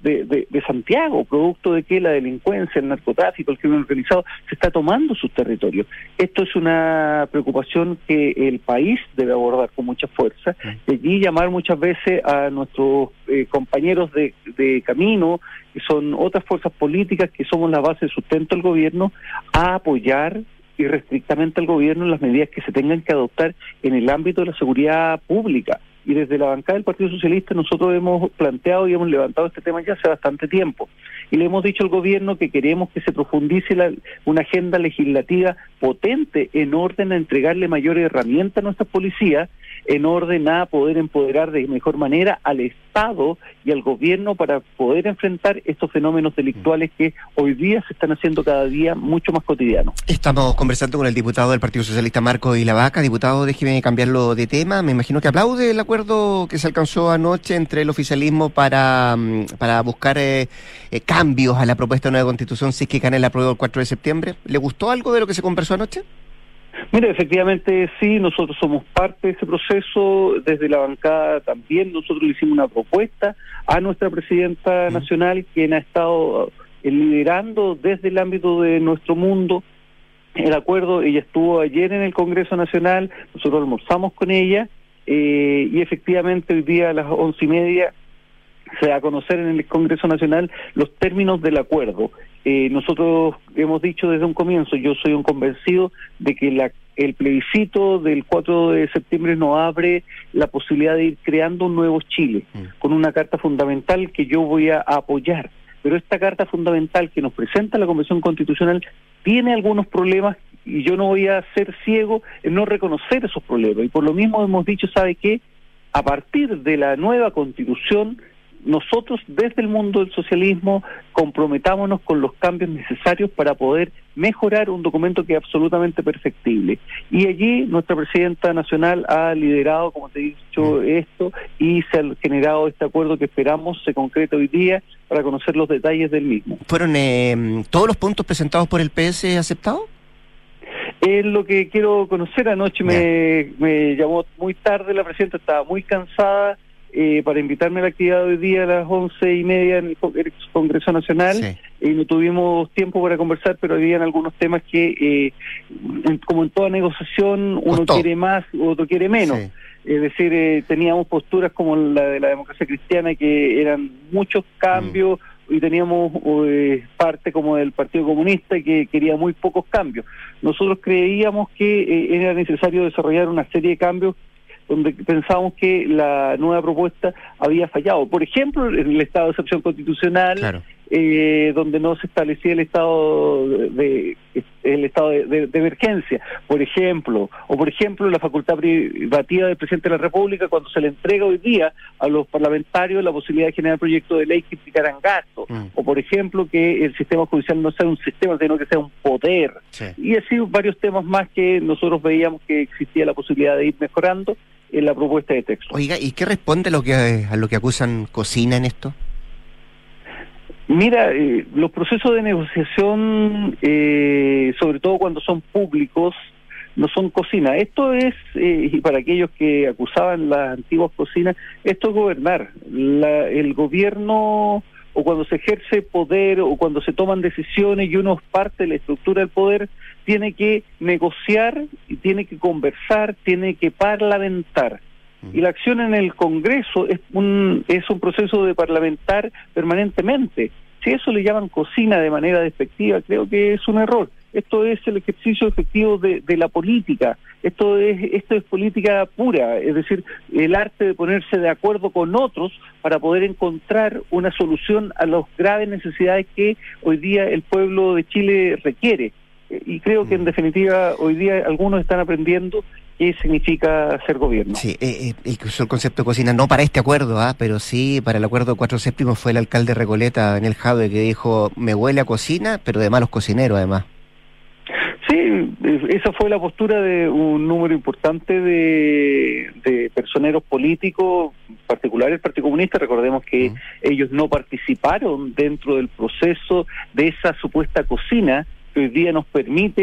de, de, de Santiago, producto de que la delincuencia, el narcotráfico, el crimen organizado se está tomando sus territorios. Esto es una preocupación que el país debe abordar con mucha fuerza, y allí llamar muchas veces a nuestros eh, compañeros de, de camino, que son otras fuerzas políticas que somos la base de sustento del gobierno, a apoyar irrestrictamente al gobierno en las medidas que se tengan que adoptar en el ámbito de la seguridad pública. Y desde la bancada del Partido Socialista nosotros hemos planteado y hemos levantado este tema ya hace bastante tiempo. Y le hemos dicho al gobierno que queremos que se profundice la, una agenda legislativa potente en orden a entregarle mayores herramientas a nuestras policías, en orden a poder empoderar de mejor manera al Estado y al gobierno para poder enfrentar estos fenómenos delictuales que hoy día se están haciendo cada día mucho más cotidianos. Estamos conversando con el diputado del Partido Socialista, Marco Ilavaca. Diputado, déjeme cambiarlo de tema. Me imagino que aplaude el acuerdo que se alcanzó anoche entre el oficialismo para, para buscar eh, eh, cambios a la propuesta de nueva Constitución si es que gana el apruebo el cuatro de septiembre. ¿Le gustó algo de lo que se conversó anoche? Mira, efectivamente sí, nosotros somos parte de ese proceso, desde la bancada también nosotros le hicimos una propuesta a nuestra presidenta uh-huh. nacional, quien ha estado liderando desde el ámbito de nuestro mundo el acuerdo. Ella estuvo ayer en el Congreso Nacional, nosotros almorzamos con ella eh, y efectivamente hoy día a las once y media se da a conocer en el Congreso Nacional los términos del acuerdo. Eh, nosotros hemos dicho desde un comienzo, yo soy un convencido de que la, el plebiscito del cuatro de septiembre nos abre la posibilidad de ir creando un nuevo Chile, mm. con una carta fundamental que yo voy a, a apoyar. Pero esta carta fundamental que nos presenta la Convención Constitucional tiene algunos problemas y yo no voy a ser ciego en no reconocer esos problemas. Y por lo mismo hemos dicho, ¿sabe qué? A partir de la nueva Constitución, nosotros desde el mundo del socialismo comprometámonos con los cambios necesarios para poder mejorar un documento que es absolutamente perfectible. Y allí nuestra presidenta nacional ha liderado, como te he dicho, mm. esto, y se ha generado este acuerdo que esperamos se concrete hoy día para conocer los detalles del mismo. ¿Fueron eh, todos los puntos presentados por el P S aceptados? Es lo que quiero conocer. Anoche me, me llamó muy tarde la presidenta, estaba muy cansada, Eh, para invitarme a la actividad de hoy día a las once y media en el Congreso Nacional, sí. y no tuvimos tiempo para conversar, pero habían algunos temas que, eh, en, como en toda negociación, uno Costó. quiere más, otro quiere menos. Sí. Es decir, eh, teníamos posturas como la de la democracia cristiana, que eran muchos cambios, mm. y teníamos eh, parte como del Partido Comunista, que quería muy pocos cambios. Nosotros creíamos que eh, era necesario desarrollar una serie de cambios donde pensábamos que la nueva propuesta había fallado. Por ejemplo, el estado de excepción constitucional, claro. eh, donde no se establecía el estado de, de el estado de, de, de emergencia, por ejemplo, o por ejemplo la facultad privativa del presidente de la República, cuando se le entrega hoy día a los parlamentarios la posibilidad de generar proyectos de ley que implicaran gastos, mm. o por ejemplo que el sistema judicial no sea un sistema, sino que sea un poder, sí. y así varios temas más que nosotros veíamos que existía la posibilidad de ir mejorando en la propuesta de texto. Oiga, ¿y qué responde a lo que a lo que acusan Cocina en esto? Mira, eh, los procesos de negociación, eh, sobre todo cuando son públicos, no son cocina. Esto es, eh, y para aquellos que acusaban las antiguas cocinas, esto es gobernar. La, el gobierno, o cuando se ejerce poder, o cuando se toman decisiones y uno es parte de la estructura del poder, tiene que negociar, y tiene que conversar, tiene que parlamentar. Y la acción en el Congreso es un es un proceso de parlamentar permanentemente. Si eso le llaman cocina de manera despectiva, creo que es un error. Esto es el ejercicio efectivo de, de la política. Esto es esto es política pura, es decir, el arte de ponerse de acuerdo con otros para poder encontrar una solución a las graves necesidades que hoy día el pueblo de Chile requiere. Y creo que en definitiva hoy día algunos están aprendiendo qué significa ser gobierno. Sí, eh, eh, el concepto de cocina, no para este acuerdo, ¿ah? pero sí para el acuerdo cuatro séptimos. Fue el alcalde Recoleta en el Jadwe que dijo, me huele a cocina, pero de malos cocineros además. Sí, esa fue la postura de un número importante de, de personeros políticos, en particular el Partido Comunista. Recordemos que uh-huh. ellos no participaron dentro del proceso de esa supuesta cocina que hoy día nos permite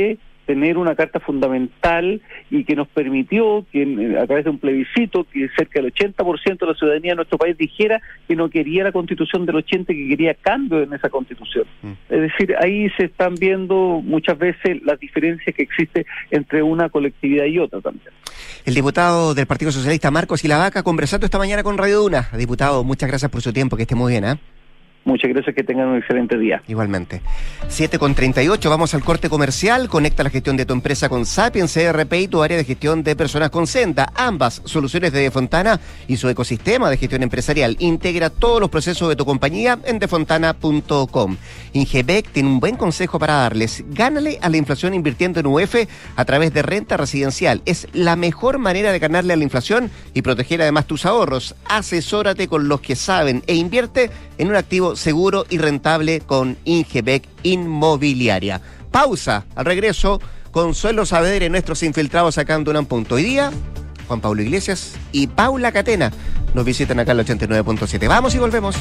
tener una carta fundamental y que nos permitió, que a través de un plebiscito, que cerca del ochenta por ciento de la ciudadanía de nuestro país dijera que no quería la Constitución del ochenta, que quería cambio en esa Constitución. Mm. Es decir, ahí se están viendo muchas veces las diferencias que existen entre una colectividad y otra también. El diputado del Partido Socialista, Marcos Ilavaca, conversando esta mañana con Radio Duna. Diputado, muchas gracias por su tiempo, que esté muy bien, ¿eh? Muchas gracias, que tengan un excelente día. Igualmente. siete con treinta y ocho, vamos al corte comercial. Conecta la gestión de tu empresa con Sapiens C R P y tu área de gestión de personas con Senda. Ambas soluciones de Defontana y su ecosistema de gestión empresarial. Integra todos los procesos de tu compañía en defontana punto com. Ingebec tiene un buen consejo para darles. Gánale a la inflación invirtiendo en U F a través de renta residencial. Es la mejor manera de ganarle a la inflación y proteger además tus ahorros. Asesórate con los que saben e invierte en un activo seguro y rentable con Ingebec Inmobiliaria. Pausa. Al regreso, Consuelo Saavedra y nuestros infiltrados acá en Duna en Punto. Hoy día, Juan Pablo Iglesias y Paula Catena nos visitan acá en el ochenta y nueve punto siete. Vamos y volvemos.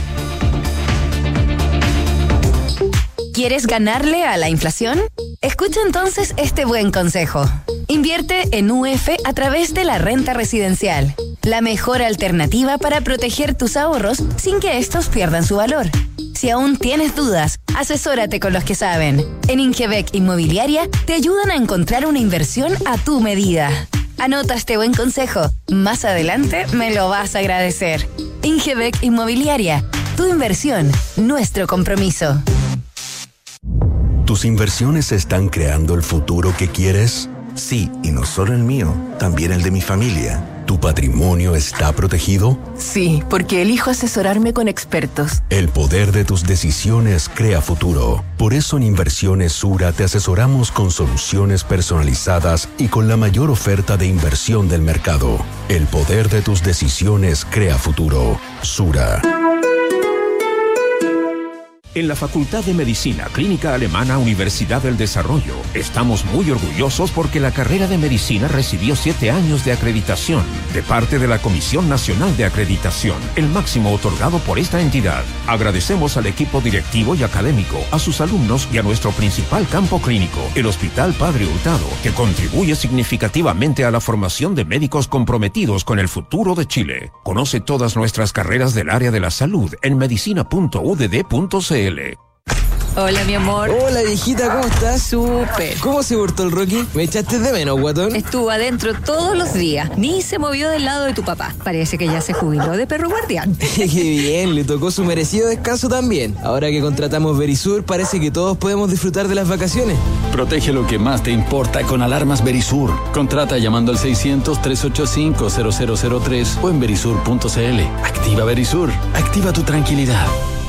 ¿Quieres ganarle a la inflación? Escucha entonces este buen consejo. Invierte en U F a través de la renta residencial, la mejor alternativa para proteger tus ahorros sin que estos pierdan su valor. Si aún tienes dudas, asesórate con los que saben. En Ingebec Inmobiliaria te ayudan a encontrar una inversión a tu medida. Anota este buen consejo. Más adelante me lo vas a agradecer. Ingebec Inmobiliaria, tu inversión, nuestro compromiso. ¿Tus inversiones están creando el futuro que quieres? Sí, y no solo el mío, también el de mi familia. ¿Tu patrimonio está protegido? Sí, porque elijo asesorarme con expertos. El poder de tus decisiones crea futuro. Por eso en Inversiones Sura te asesoramos con soluciones personalizadas y con la mayor oferta de inversión del mercado. El poder de tus decisiones crea futuro. Sura. En la Facultad de Medicina Clínica Alemana Universidad del Desarrollo estamos muy orgullosos porque la carrera de medicina recibió siete años de acreditación de parte de la Comisión Nacional de Acreditación, el máximo otorgado por esta entidad. Agradecemos al equipo directivo y académico, a sus alumnos y a nuestro principal campo clínico, el Hospital Padre Hurtado, que contribuye significativamente a la formación de médicos comprometidos con el futuro de Chile. Conoce todas nuestras carreras del área de la salud en medicina punto u d d punto c l. Hola, mi amor. Hola, viejita, ¿cómo estás? Súper. ¿Cómo se portó el Rocky? ¿Me echaste de menos, guatón? Estuvo adentro todos los días. Ni se movió del lado de tu papá. Parece que ya se jubiló de perro guardián. Qué bien, le tocó su merecido descanso también. Ahora que contratamos Verisur, parece que todos podemos disfrutar de las vacaciones. Protege lo que más te importa con alarmas Verisur. Contrata llamando al seiscientos, trescientos ochenta y cinco, cero cero cero tres o en verisur punto c l. Activa Verisur. Activa tu tranquilidad.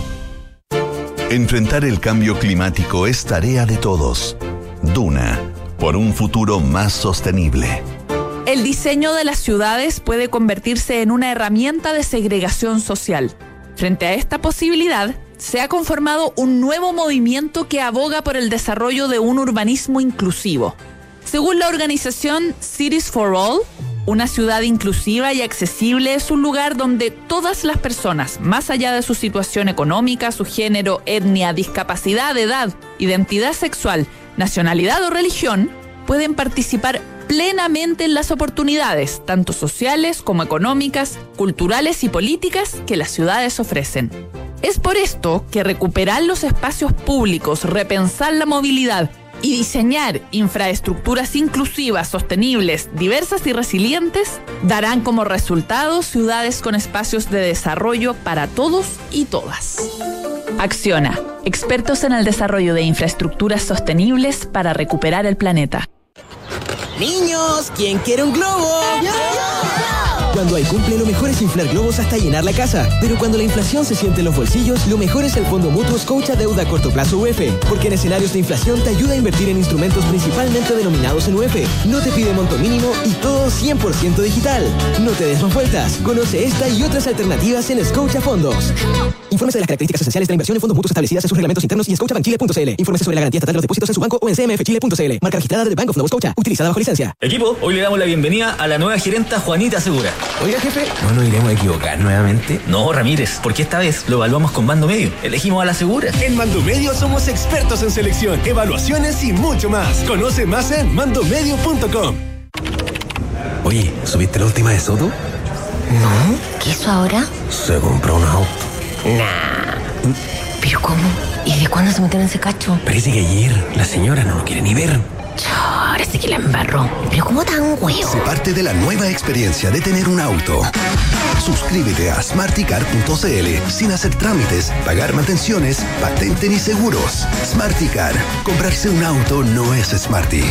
Enfrentar el cambio climático es tarea de todos. Duna, por un futuro más sostenible. El diseño de las ciudades puede convertirse en una herramienta de segregación social. Frente a esta posibilidad, se ha conformado un nuevo movimiento que aboga por el desarrollo de un urbanismo inclusivo. Según la organización Cities for All, una ciudad inclusiva y accesible es un lugar donde todas las personas, más allá de su situación económica, su género, etnia, discapacidad, edad, identidad sexual, nacionalidad o religión, pueden participar plenamente en las oportunidades, tanto sociales como económicas, culturales y políticas que las ciudades ofrecen. Es por esto que recuperar los espacios públicos, repensar la movilidad y diseñar infraestructuras inclusivas, sostenibles, diversas y resilientes darán como resultado ciudades con espacios de desarrollo para todos y todas. Acciona, expertos en el desarrollo de infraestructuras sostenibles para recuperar el planeta. Niños, ¿quién quiere un globo? ¡Yo! Cuando hay cumple, lo mejor es inflar globos hasta llenar la casa. Pero cuando la inflación se siente en los bolsillos, lo mejor es el Fondo Mutuo Scotia Deuda a Corto Plazo U F. Porque en escenarios de inflación te ayuda a invertir en instrumentos principalmente denominados en U F. No te pide monto mínimo y todo cien por ciento digital. No te des más vueltas. Conoce esta y otras alternativas en Scotia Fondos. Infórmese de las características esenciales de la inversión en fondos mutuos establecidas en sus reglamentos internos y en scotiabank chile punto c l. Infórmese sobre la garantía estatal de los depósitos en su banco o en c m f chile punto c l. Marca registrada del Bank of Nova Scotia. Utilizada bajo licencia. Equipo, hoy le damos la bienvenida a la nueva gerenta Juanita Segura. Oiga, jefe, ¿no nos iremos a equivocar nuevamente? No, Ramírez, porque esta vez lo evaluamos con Mando Medio. Elegimos a la segura. En Mando Medio somos expertos en selección, evaluaciones y mucho más. Conoce más en mandomedio punto com. Oye, ¿subiste la última de Soto? No, ¿qué hizo ahora? Se compró un auto. Nah. ¿Pero cómo? ¿Y de cuándo se metieron en ese cacho? Parece que ayer la señora no lo quiere ni ver. Ahora sí que la embarró. ¿Pero cómo tan huevo? Se parte de la nueva experiencia de tener un auto. Suscríbete a smarticar punto c l sin hacer trámites, pagar mantenciones, patente ni seguros. Smarticar. Comprarse un auto no es smarty.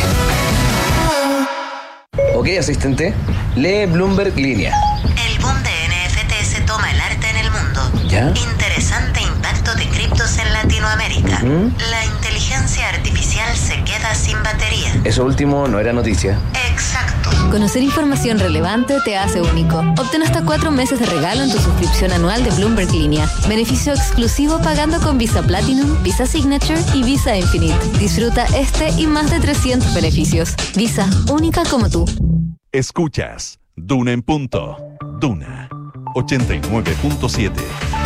Ok, asistente. Lee Bloomberg Línea. El boom de N F T se toma el arte en el mundo. ¿Ya? Interesante impacto de criptos en Latinoamérica. Uh-huh. La inteligencia artificial se queda sin batería. Eso último no era noticia. Exacto. Conocer información relevante te hace único. Obtén hasta cuatro meses de regalo en tu suscripción anual de Bloomberg Línea. Beneficio exclusivo pagando con Visa Platinum, Visa Signature y Visa Infinite. Disfruta este y más de trescientos beneficios. Visa, única como tú. Escuchas Duna en Punto. Duna ochenta y nueve punto siete.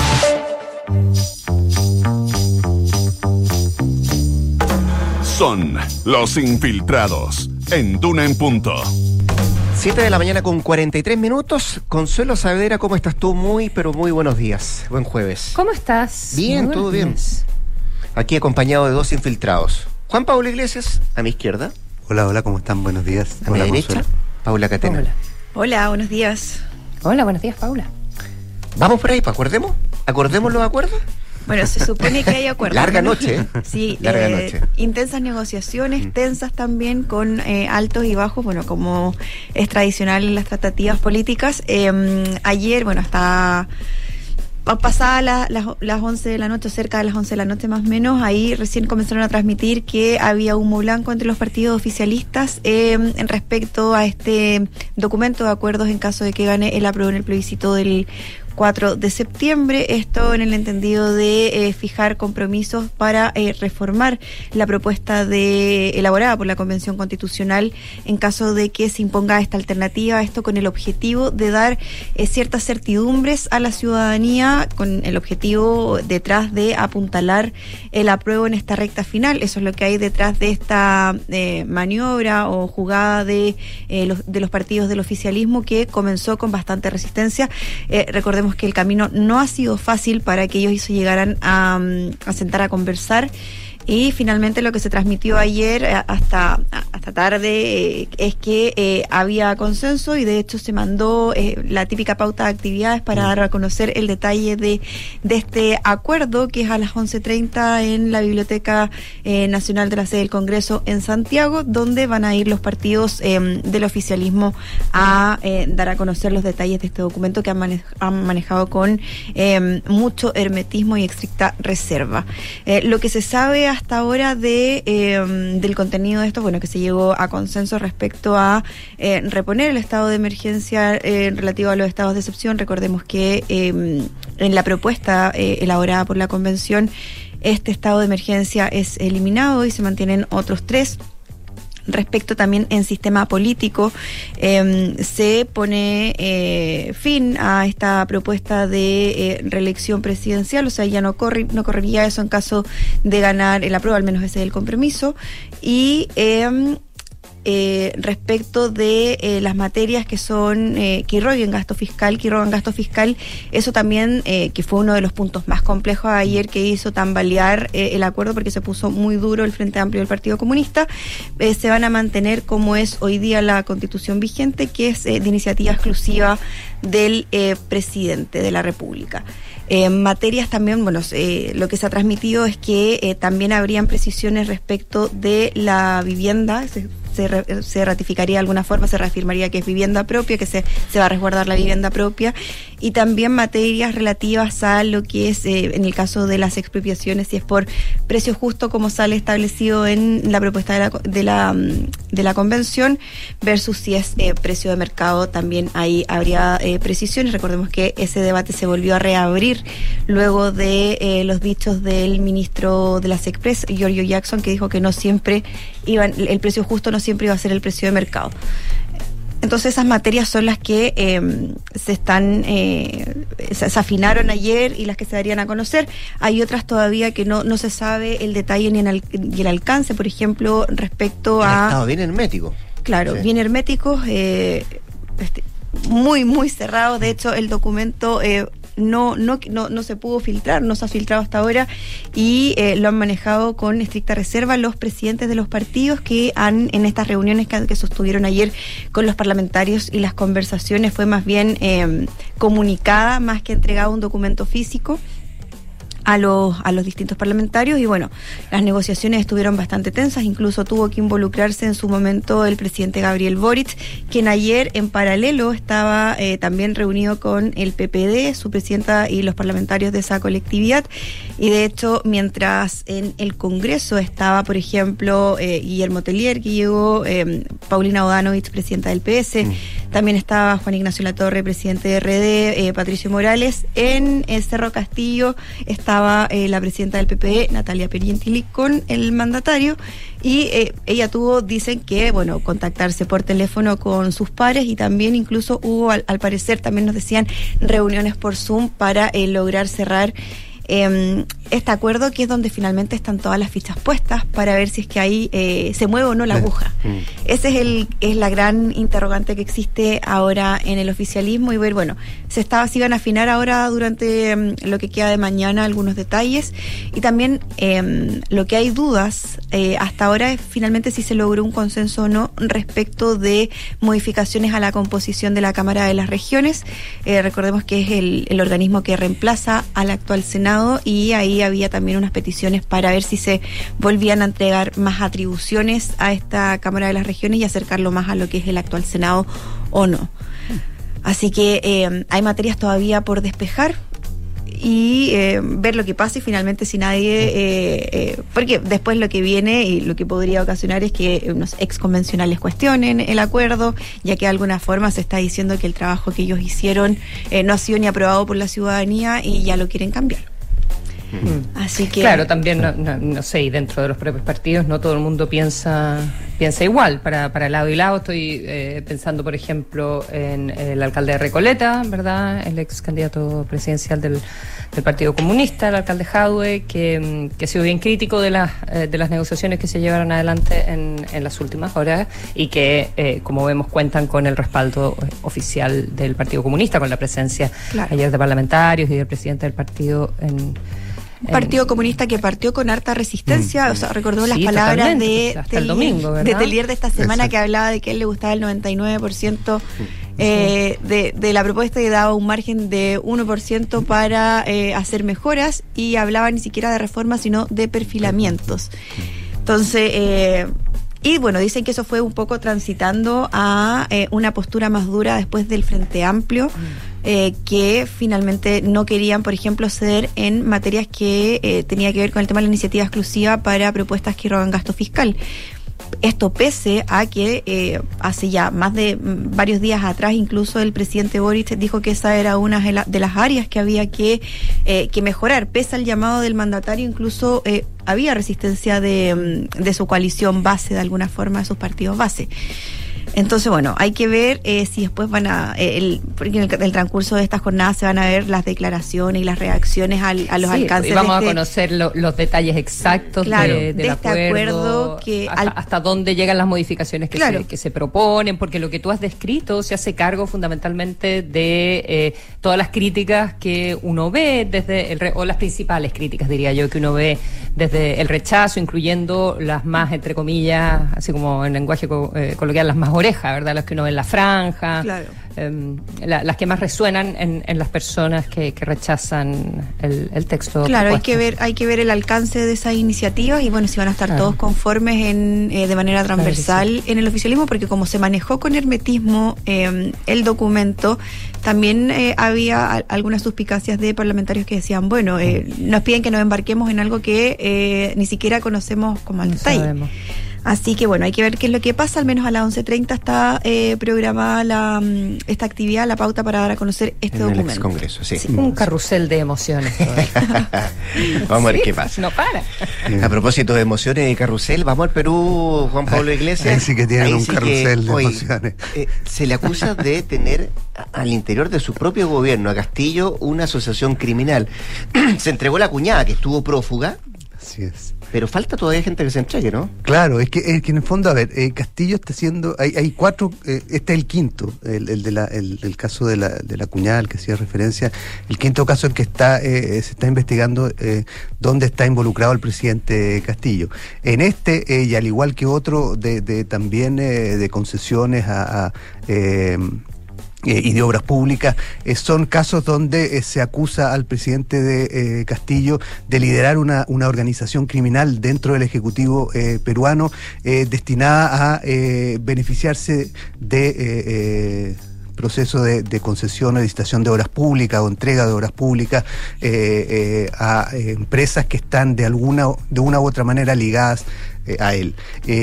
Son los infiltrados en Duna en Punto. siete de la mañana con cuarenta y tres minutos. Consuelo Saavedra, ¿cómo estás tú? Muy, pero muy buenos días. Buen jueves. ¿Cómo estás? Bien, todo bien. Aquí acompañado de dos infiltrados. Juan Pablo Iglesias, a mi izquierda. Hola, hola, ¿cómo están? Buenos días. A mi derecha, Paula Catena. Hola. Hola, buenos días. Hola, buenos días, Paula. Vamos por ahí, ¿acordemos? ¿Acordemos los acuerdos? Bueno, se supone que hay acuerdos. Larga noche, ¿eh? Sí, Larga eh, noche. Intensas negociaciones, tensas también, con eh, altos y bajos, bueno, como es tradicional en las tratativas políticas. Eh, ayer, bueno, hasta pasadas la, las, las once de la noche, cerca de las once de la noche más o menos, ahí recién comenzaron a transmitir que había humo blanco entre los partidos oficialistas eh, en respecto a este documento de acuerdos en caso de que gane el apruebo en el plebiscito del cuatro de septiembre, esto en el entendido de eh, fijar compromisos para eh, reformar la propuesta de elaborada por la Convención Constitucional en caso de que se imponga esta alternativa, esto con el objetivo de dar eh, ciertas certidumbres a la ciudadanía, con el objetivo detrás de apuntalar el apruebo en esta recta final. Eso es lo que hay detrás de esta eh, maniobra o jugada de, eh, los, de los partidos del oficialismo, que comenzó con bastante resistencia. Eh, recordemos que el camino no ha sido fácil para que ellos se llegaran a, a sentar a conversar, y finalmente lo que se transmitió ayer hasta hasta tarde eh, es que eh, había consenso, y de hecho se mandó eh, la típica pauta de actividades para dar a conocer el detalle de, de este acuerdo, que es a las once treinta en la Biblioteca eh, Nacional de la Sede del Congreso en Santiago, donde van a ir los partidos eh, del oficialismo a eh, dar a conocer los detalles de este documento que han, mane- han manejado con eh, mucho hermetismo y estricta reserva. Eh, lo que se sabe hasta ahora de eh, del contenido de esto, bueno, que se llegó a consenso respecto a eh, reponer el estado de emergencia eh, relativo a los estados de excepción. Recordemos que eh, en la propuesta eh, elaborada por la Convención, este estado de emergencia es eliminado y se mantienen otros tres. Respecto también en sistema político, eh, se pone eh, fin a esta propuesta de eh, reelección presidencial, o sea, ya no corre, no correría eso en caso de ganar el apruebo, al menos ese es el compromiso. Y eh, Eh, respecto de eh, las materias que son eh, que irroguen gasto fiscal, que irrogan gasto fiscal, eso también, eh, que fue uno de los puntos más complejos ayer, que hizo tambalear eh, el acuerdo, porque se puso muy duro el Frente Amplio del Partido Comunista. Eh, se van a mantener como es hoy día la Constitución vigente, que es eh, de iniciativa exclusiva del eh, presidente de la República. Eh, materias también, bueno, eh, lo que se ha transmitido es que eh, también habrían precisiones respecto de la vivienda. Se, se, se ratificaría de alguna forma, se reafirmaría que es vivienda propia, que se, se va a resguardar la vivienda propia, y también materias relativas a lo que es, eh, en el caso de las expropiaciones, si es por precio justo, como sale establecido en la propuesta de la, de la, de la Convención, versus si es eh, precio de mercado. También ahí habría eh, precisiones. Recordemos que ese debate se volvió a reabrir luego de eh, los dichos del ministro de las Express, Giorgio Jackson, que dijo que no siempre iban, el precio justo no siempre iba a ser el precio de mercado. Entonces esas materias son las que eh, se están eh, se, se afinaron ayer y las que se darían a conocer. Hay otras todavía que no, no se sabe el detalle ni el, ni el alcance, por ejemplo, respecto a... Estado bien hermético. Claro, sí. bien herméticos, eh, este, muy, muy cerrados. De hecho, el documento... Eh, No, no, no, no se pudo filtrar, no se ha filtrado hasta ahora y eh, lo han manejado con estricta reserva los presidentes de los partidos que han, en estas reuniones que, que sostuvieron ayer con los parlamentarios y las conversaciones fue más bien eh, comunicada más que entregado un documento físico a los a los distintos parlamentarios y bueno, las negociaciones estuvieron bastante tensas, incluso tuvo que involucrarse en su momento el presidente Gabriel Boric, quien ayer en paralelo estaba eh, también reunido con el P P D, su presidenta y los parlamentarios de esa colectividad y de hecho mientras en el Congreso estaba por ejemplo eh, Guillermo Tellier que llegó, eh, Paulina Bodanovich, presidenta del P S, mm. también estaba Juan Ignacio Latorre, presidente de R D, eh, Patricio Morales, en el Cerro Castillo estaba estaba eh, la presidenta del P P D, Natalia Perientili, con el mandatario y eh, ella tuvo, dicen que, bueno, contactarse por teléfono con sus pares y también incluso hubo, al, al parecer, también nos decían, reuniones por Zoom para eh, lograr cerrar eh, este acuerdo que es donde finalmente están todas las fichas puestas para ver si es que ahí eh, se mueve o no la aguja. Mm. Ese es el es la gran interrogante que existe ahora en el oficialismo y ver, bueno, se estaba se iban a afinar ahora durante um, lo que queda de mañana algunos detalles y también eh, lo que hay dudas eh, hasta ahora es finalmente si se logró un consenso o no respecto de modificaciones a la composición de la Cámara de las Regiones. Eh, recordemos que es el, el organismo que reemplaza al actual Senado y ahí había también unas peticiones para ver si se volvían a entregar más atribuciones a esta Cámara de las Regiones y acercarlo más a lo que es el actual Senado o no. Así que eh, hay materias todavía por despejar y eh, ver lo que pasa y finalmente si nadie eh, eh, porque después lo que viene y lo que podría ocasionar es que unos ex convencionales cuestionen el acuerdo, ya que de alguna forma se está diciendo que el trabajo que ellos hicieron eh, no ha sido ni aprobado por la ciudadanía y ya lo quieren cambiar. Mm. Así que claro, también no, no, no sé, y dentro de los propios partidos no todo el mundo piensa piensa igual, para, para lado y lado. Estoy eh, pensando, por ejemplo, en el alcalde de Recoleta, ¿verdad? El ex candidato presidencial del, del Partido Comunista, el alcalde Jadwe, que, que ha sido bien crítico de las eh, de las negociaciones que se llevaron adelante en, en las últimas horas y que, eh, como vemos, cuentan con el respaldo oficial del Partido Comunista, con la presencia claro. ayer de parlamentarios y del presidente del partido en un partido comunista que partió con harta resistencia, mm, o sea, recordó las sí, palabras de Tellier, domingo, de Tellier de esta semana. Exacto. Que hablaba de que a él le gustaba el noventa y nueve por ciento eh, sí. de, de la propuesta y daba un margen de uno por ciento para eh, hacer mejoras y hablaba ni siquiera de reformas sino de perfilamientos. Entonces, eh, y bueno, dicen que eso fue un poco transitando a eh, una postura más dura después del Frente Amplio, eh, que finalmente no querían, por ejemplo, ceder en materias que eh, tenía que ver con el tema de la iniciativa exclusiva para propuestas que roban gasto fiscal. Esto pese a que eh, hace ya más de mm, varios días atrás incluso el presidente Boric dijo que esa era una de, la, de las áreas que había que, eh, que mejorar. Pese al llamado del mandatario, incluso eh, había resistencia de, de su coalición base, de alguna forma, de sus partidos base. Entonces, bueno, hay que ver eh, si después van a, eh, el, porque en el, el transcurso de estas jornadas se van a ver las declaraciones y las reacciones al, a los sí, alcances. Y vamos de este, a conocer lo, los detalles exactos claro, de, del de este acuerdo, acuerdo que hasta, al, hasta dónde llegan las modificaciones que, claro. se, que se proponen, porque lo que tú has descrito se hace cargo fundamentalmente de eh, todas las críticas que uno ve desde el, o las principales críticas, diría yo, que uno ve desde el rechazo, incluyendo las más, entre comillas, así como en lenguaje eh, coloquial, las más orejas, ¿verdad? Las que uno ve en la franja, claro. eh, la, las que más resuenan en, en las personas que, que rechazan el, el texto. Claro, propuesto. hay que ver, hay que ver el alcance de esas iniciativas y bueno, si van a estar claro. todos conformes en eh, de manera transversal claro sí. en el oficialismo, porque como se manejó con hermetismo eh, el documento, también eh, había a, algunas suspicacias de parlamentarios que decían, bueno, eh, nos piden que nos embarquemos en algo que eh, ni siquiera conocemos como al detalle. Así que bueno, hay que ver qué es lo que pasa. Al menos a las once treinta está eh, programada la, esta actividad, la pauta para dar a conocer este en documento. El Excongreso, sí. sí. Un carrusel de emociones. Vamos a ver Sí, qué pasa. No para. A propósito de emociones y carrusel, vamos al Perú, Juan Pablo Iglesias. Ahí sí que tienen Ahí un sí carrusel que, de oye, emociones. eh, se le acusa de tener a- al interior de su propio gobierno, a Castillo, una asociación criminal. Se entregó la cuñada, que estuvo prófuga. Así es. Pero falta todavía gente que se entregue, ¿no? Claro, es que, es que en el fondo, a ver, eh, Castillo está haciendo, hay, hay cuatro, eh, este es el quinto, el, el de la, el, el caso de la, de la cuñada al que hacía referencia, el quinto caso en que está, eh, se está investigando eh, dónde está involucrado el presidente Castillo. En este, eh, y al igual que otro, de, de también eh, de concesiones a, a eh, Eh, y de obras públicas, eh, son casos donde eh, se acusa al presidente de eh, Castillo de liderar una, una organización criminal dentro del Ejecutivo eh, peruano eh, destinada a eh, beneficiarse de eh, eh, proceso de, de concesión o licitación de obras públicas o entrega de obras públicas eh, eh, a eh, empresas que están de alguna de una u otra manera ligadas eh, a él.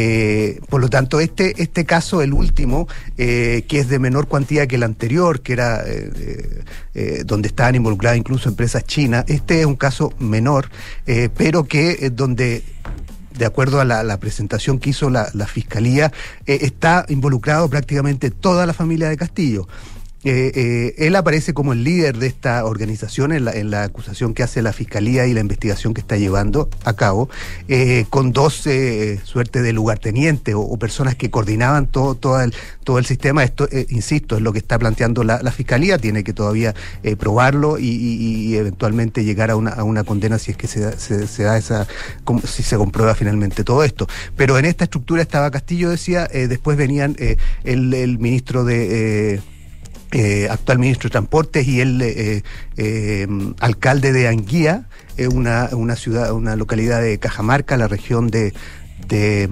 Eh, por lo tanto, este este caso, el último, eh, que es de menor cuantía que el anterior, que era eh, eh, eh, donde estaban involucradas incluso empresas chinas, este es un caso menor, eh, pero que eh, donde de acuerdo a la, la presentación que hizo la, la Fiscalía, eh, está involucrado prácticamente toda la familia de Castillo. Eh, eh, él aparece como el líder de esta organización en la, en la acusación que hace la Fiscalía y la investigación que está llevando a cabo, eh, con dos eh, suertes de lugartenientes o, o personas que coordinaban todo, todo, el, todo el sistema. Esto, eh, insisto, es lo que está planteando la, la Fiscalía, tiene que todavía eh, probarlo y, y, y eventualmente llegar a una, a una condena si es que se, se, se da esa, como, si se comprueba finalmente todo esto. Pero en esta estructura estaba Castillo, decía, eh, después venían eh, el, el ministro de... Eh, Eh, actual ministro de Transportes y el eh, eh, alcalde de Anguía, eh, una, una ciudad, una localidad de Cajamarca, la región de, de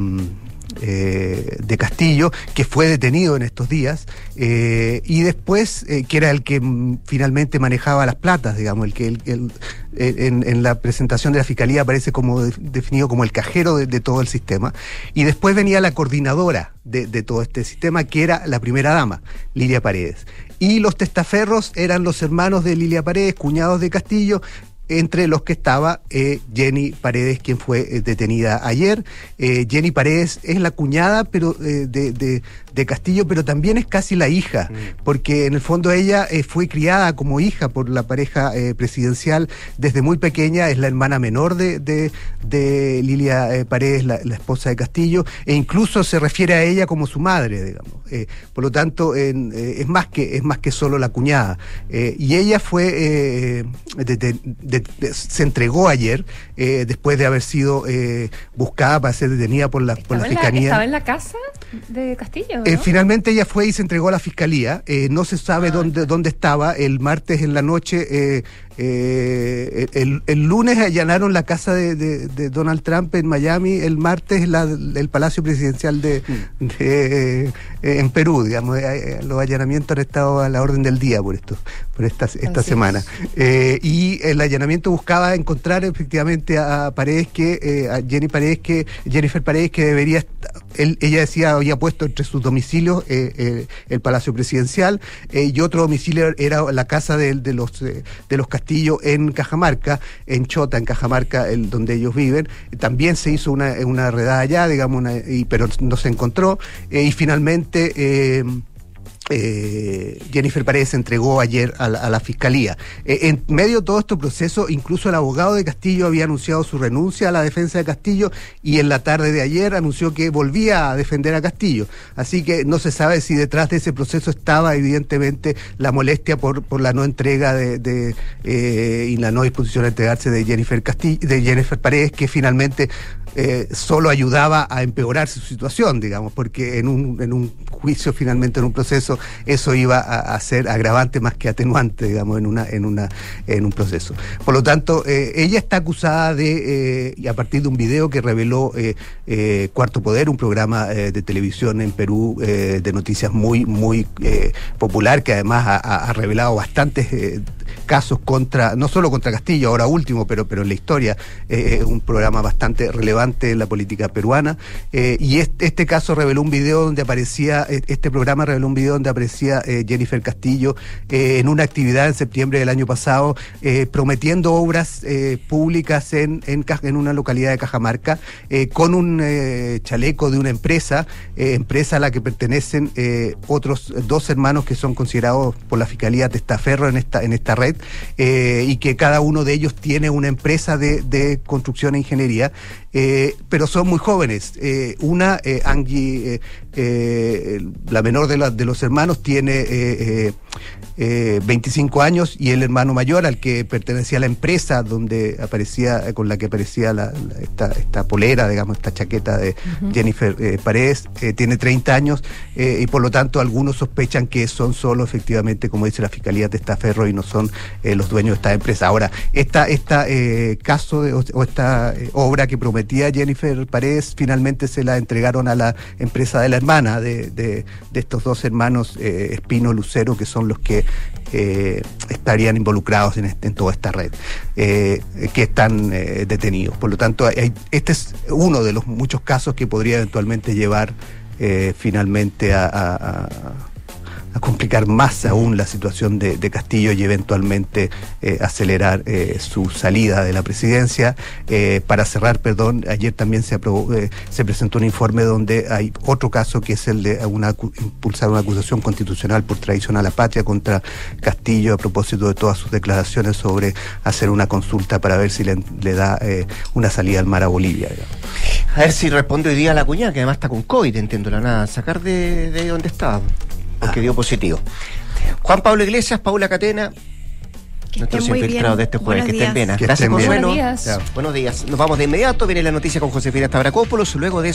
eh, de Castillo, que fue detenido en estos días, eh, y después, eh, que era el que mm, finalmente manejaba las platas, digamos, el que el, el, en, en la presentación de la Fiscalía aparece como de, definido como el cajero de, de todo el sistema, y después venía la coordinadora de, de todo este sistema, que era la primera dama, Lilia Paredes, y los testaferros eran los hermanos de Lilia Paredes, cuñados de Castillo, entre los que estaba eh, Jenny Paredes, quien fue eh, detenida ayer. Eh, Jenny Paredes es la cuñada pero eh, de, de, de Castillo, pero también es casi la hija, mm. porque en el fondo ella eh, fue criada como hija por la pareja eh, presidencial desde muy pequeña, es la hermana menor de, de, de Lilia eh, Paredes, la, la esposa de Castillo, e incluso se refiere a ella como su madre, digamos. Eh, por lo tanto, eh, es más que es más que solo la cuñada. Eh, y ella fue eh, de, de, de, de, se entregó ayer eh, después de haber sido eh, buscada para ser detenida por la, por la fiscalía. ¿Estaba en la casa de Castillo? ¿no? Eh, finalmente ella fue y se entregó a la fiscalía. Eh, no se sabe ah, dónde dónde estaba. El martes en la noche, eh, eh, el, el lunes allanaron la casa de, de, de Donald Trump en Miami. El martes la, el Palacio Presidencial de, mm. de eh, en Perú, digamos. Eh, los allanamientos han estado a la orden del día por esto, por esta esta Así semana. Eh, y el allanamiento buscaba encontrar efectivamente a Paredes que eh, a Jenny Paredes que Jennifer Paredes que debería él, ella decía había puesto entre sus domicilios eh, eh, el Palacio Presidencial eh, y otro domicilio era la casa de, de los eh, de los Castillo en Cajamarca, en Chota, en Cajamarca, el, donde ellos viven. También se hizo una, una redada allá, digamos, una, y, pero no se encontró. Eh, y finalmente eh, Eh, Jennifer Paredes se entregó ayer a la, a la Fiscalía. Eh, en medio de todo este proceso, incluso el abogado de Castillo había anunciado su renuncia a la defensa de Castillo y en la tarde de ayer anunció que volvía a defender a Castillo. Así que no se sabe si detrás de ese proceso estaba evidentemente la molestia por, por la no entrega de, de eh, y la no disposición a entregarse de Jennifer Castillo, de Jennifer Paredes, que finalmente eh, solo ayudaba a empeorar su situación, digamos, porque en un, en un juicio, finalmente en un proceso, eso iba a, a ser agravante más que atenuante, digamos, en una en una en un proceso. Por lo tanto, eh, ella está acusada de eh, y a partir de un video que reveló eh, eh, Cuarto Poder, un programa eh, de televisión en Perú eh, de noticias muy muy eh, popular, que además ha, ha revelado bastantes eh, casos contra, no solo contra Castillo, ahora último, pero, pero en la historia, eh, un programa bastante relevante en la política peruana. Eh, y este, este caso reveló un video donde aparecía, este programa reveló un video donde aparecía eh, Jennifer Castillo eh, en una actividad en septiembre del año pasado, eh, prometiendo obras eh, públicas en, en, en una localidad de Cajamarca, eh, con un eh, chaleco de una empresa, eh, empresa a la que pertenecen eh, otros dos hermanos que son considerados por la Fiscalía testaferro en esta, en esta red, eh, y que cada uno de ellos tiene una empresa de, de construcción e ingeniería, eh, pero son muy jóvenes. Eh, una, eh, Angie, eh, eh, la menor de, la, de los hermanos, tiene eh, eh, eh, veinticinco años, y el hermano mayor, al que pertenecía la empresa donde aparecía, con la que aparecía la, la, esta, esta polera, digamos, esta chaqueta de uh-huh. Jennifer eh, Paredes, eh, tiene treinta años, eh, y por lo tanto algunos sospechan que son solo, efectivamente, como dice la Fiscalía testaferro, y no son eh, los dueños de esta empresa. Ahora, esta, esta eh, caso de, o, o esta eh, obra que prometía Jennifer Paredes, finalmente se la entregaron a la empresa de la hermana de, de, de estos dos hermanos, eh, Espino Lucero, que son los que eh, estarían involucrados en, este, en toda esta red, eh, que están eh, detenidos. Por lo tanto, hay, este es uno de los muchos casos que podría eventualmente llevar eh, finalmente a, a, a a complicar más aún la situación de, de Castillo, y eventualmente eh, acelerar eh, su salida de la presidencia. Eh, para cerrar, perdón, ayer también se aprobó, eh, se presentó un informe donde hay otro caso, que es el de una, impulsar una acusación constitucional por traición a la patria contra Castillo, a propósito de todas sus declaraciones sobre hacer una consulta para ver si le, le da eh, una salida al mar a Bolivia, digamos. A ver si responde hoy día a la cuñada, que además está con COVID, entiendo, la nada, sacar de, de donde estaba, porque dio positivo. Juan Pablo Iglesias, Paula Catena, nuestros infiltrados de este jueves. Que estén bien. Gracias, Consuelo. Buenos días. Buenos días. Nos vamos de inmediato. Viene la noticia con Josefina Stavrakopoulos. Luego de eso,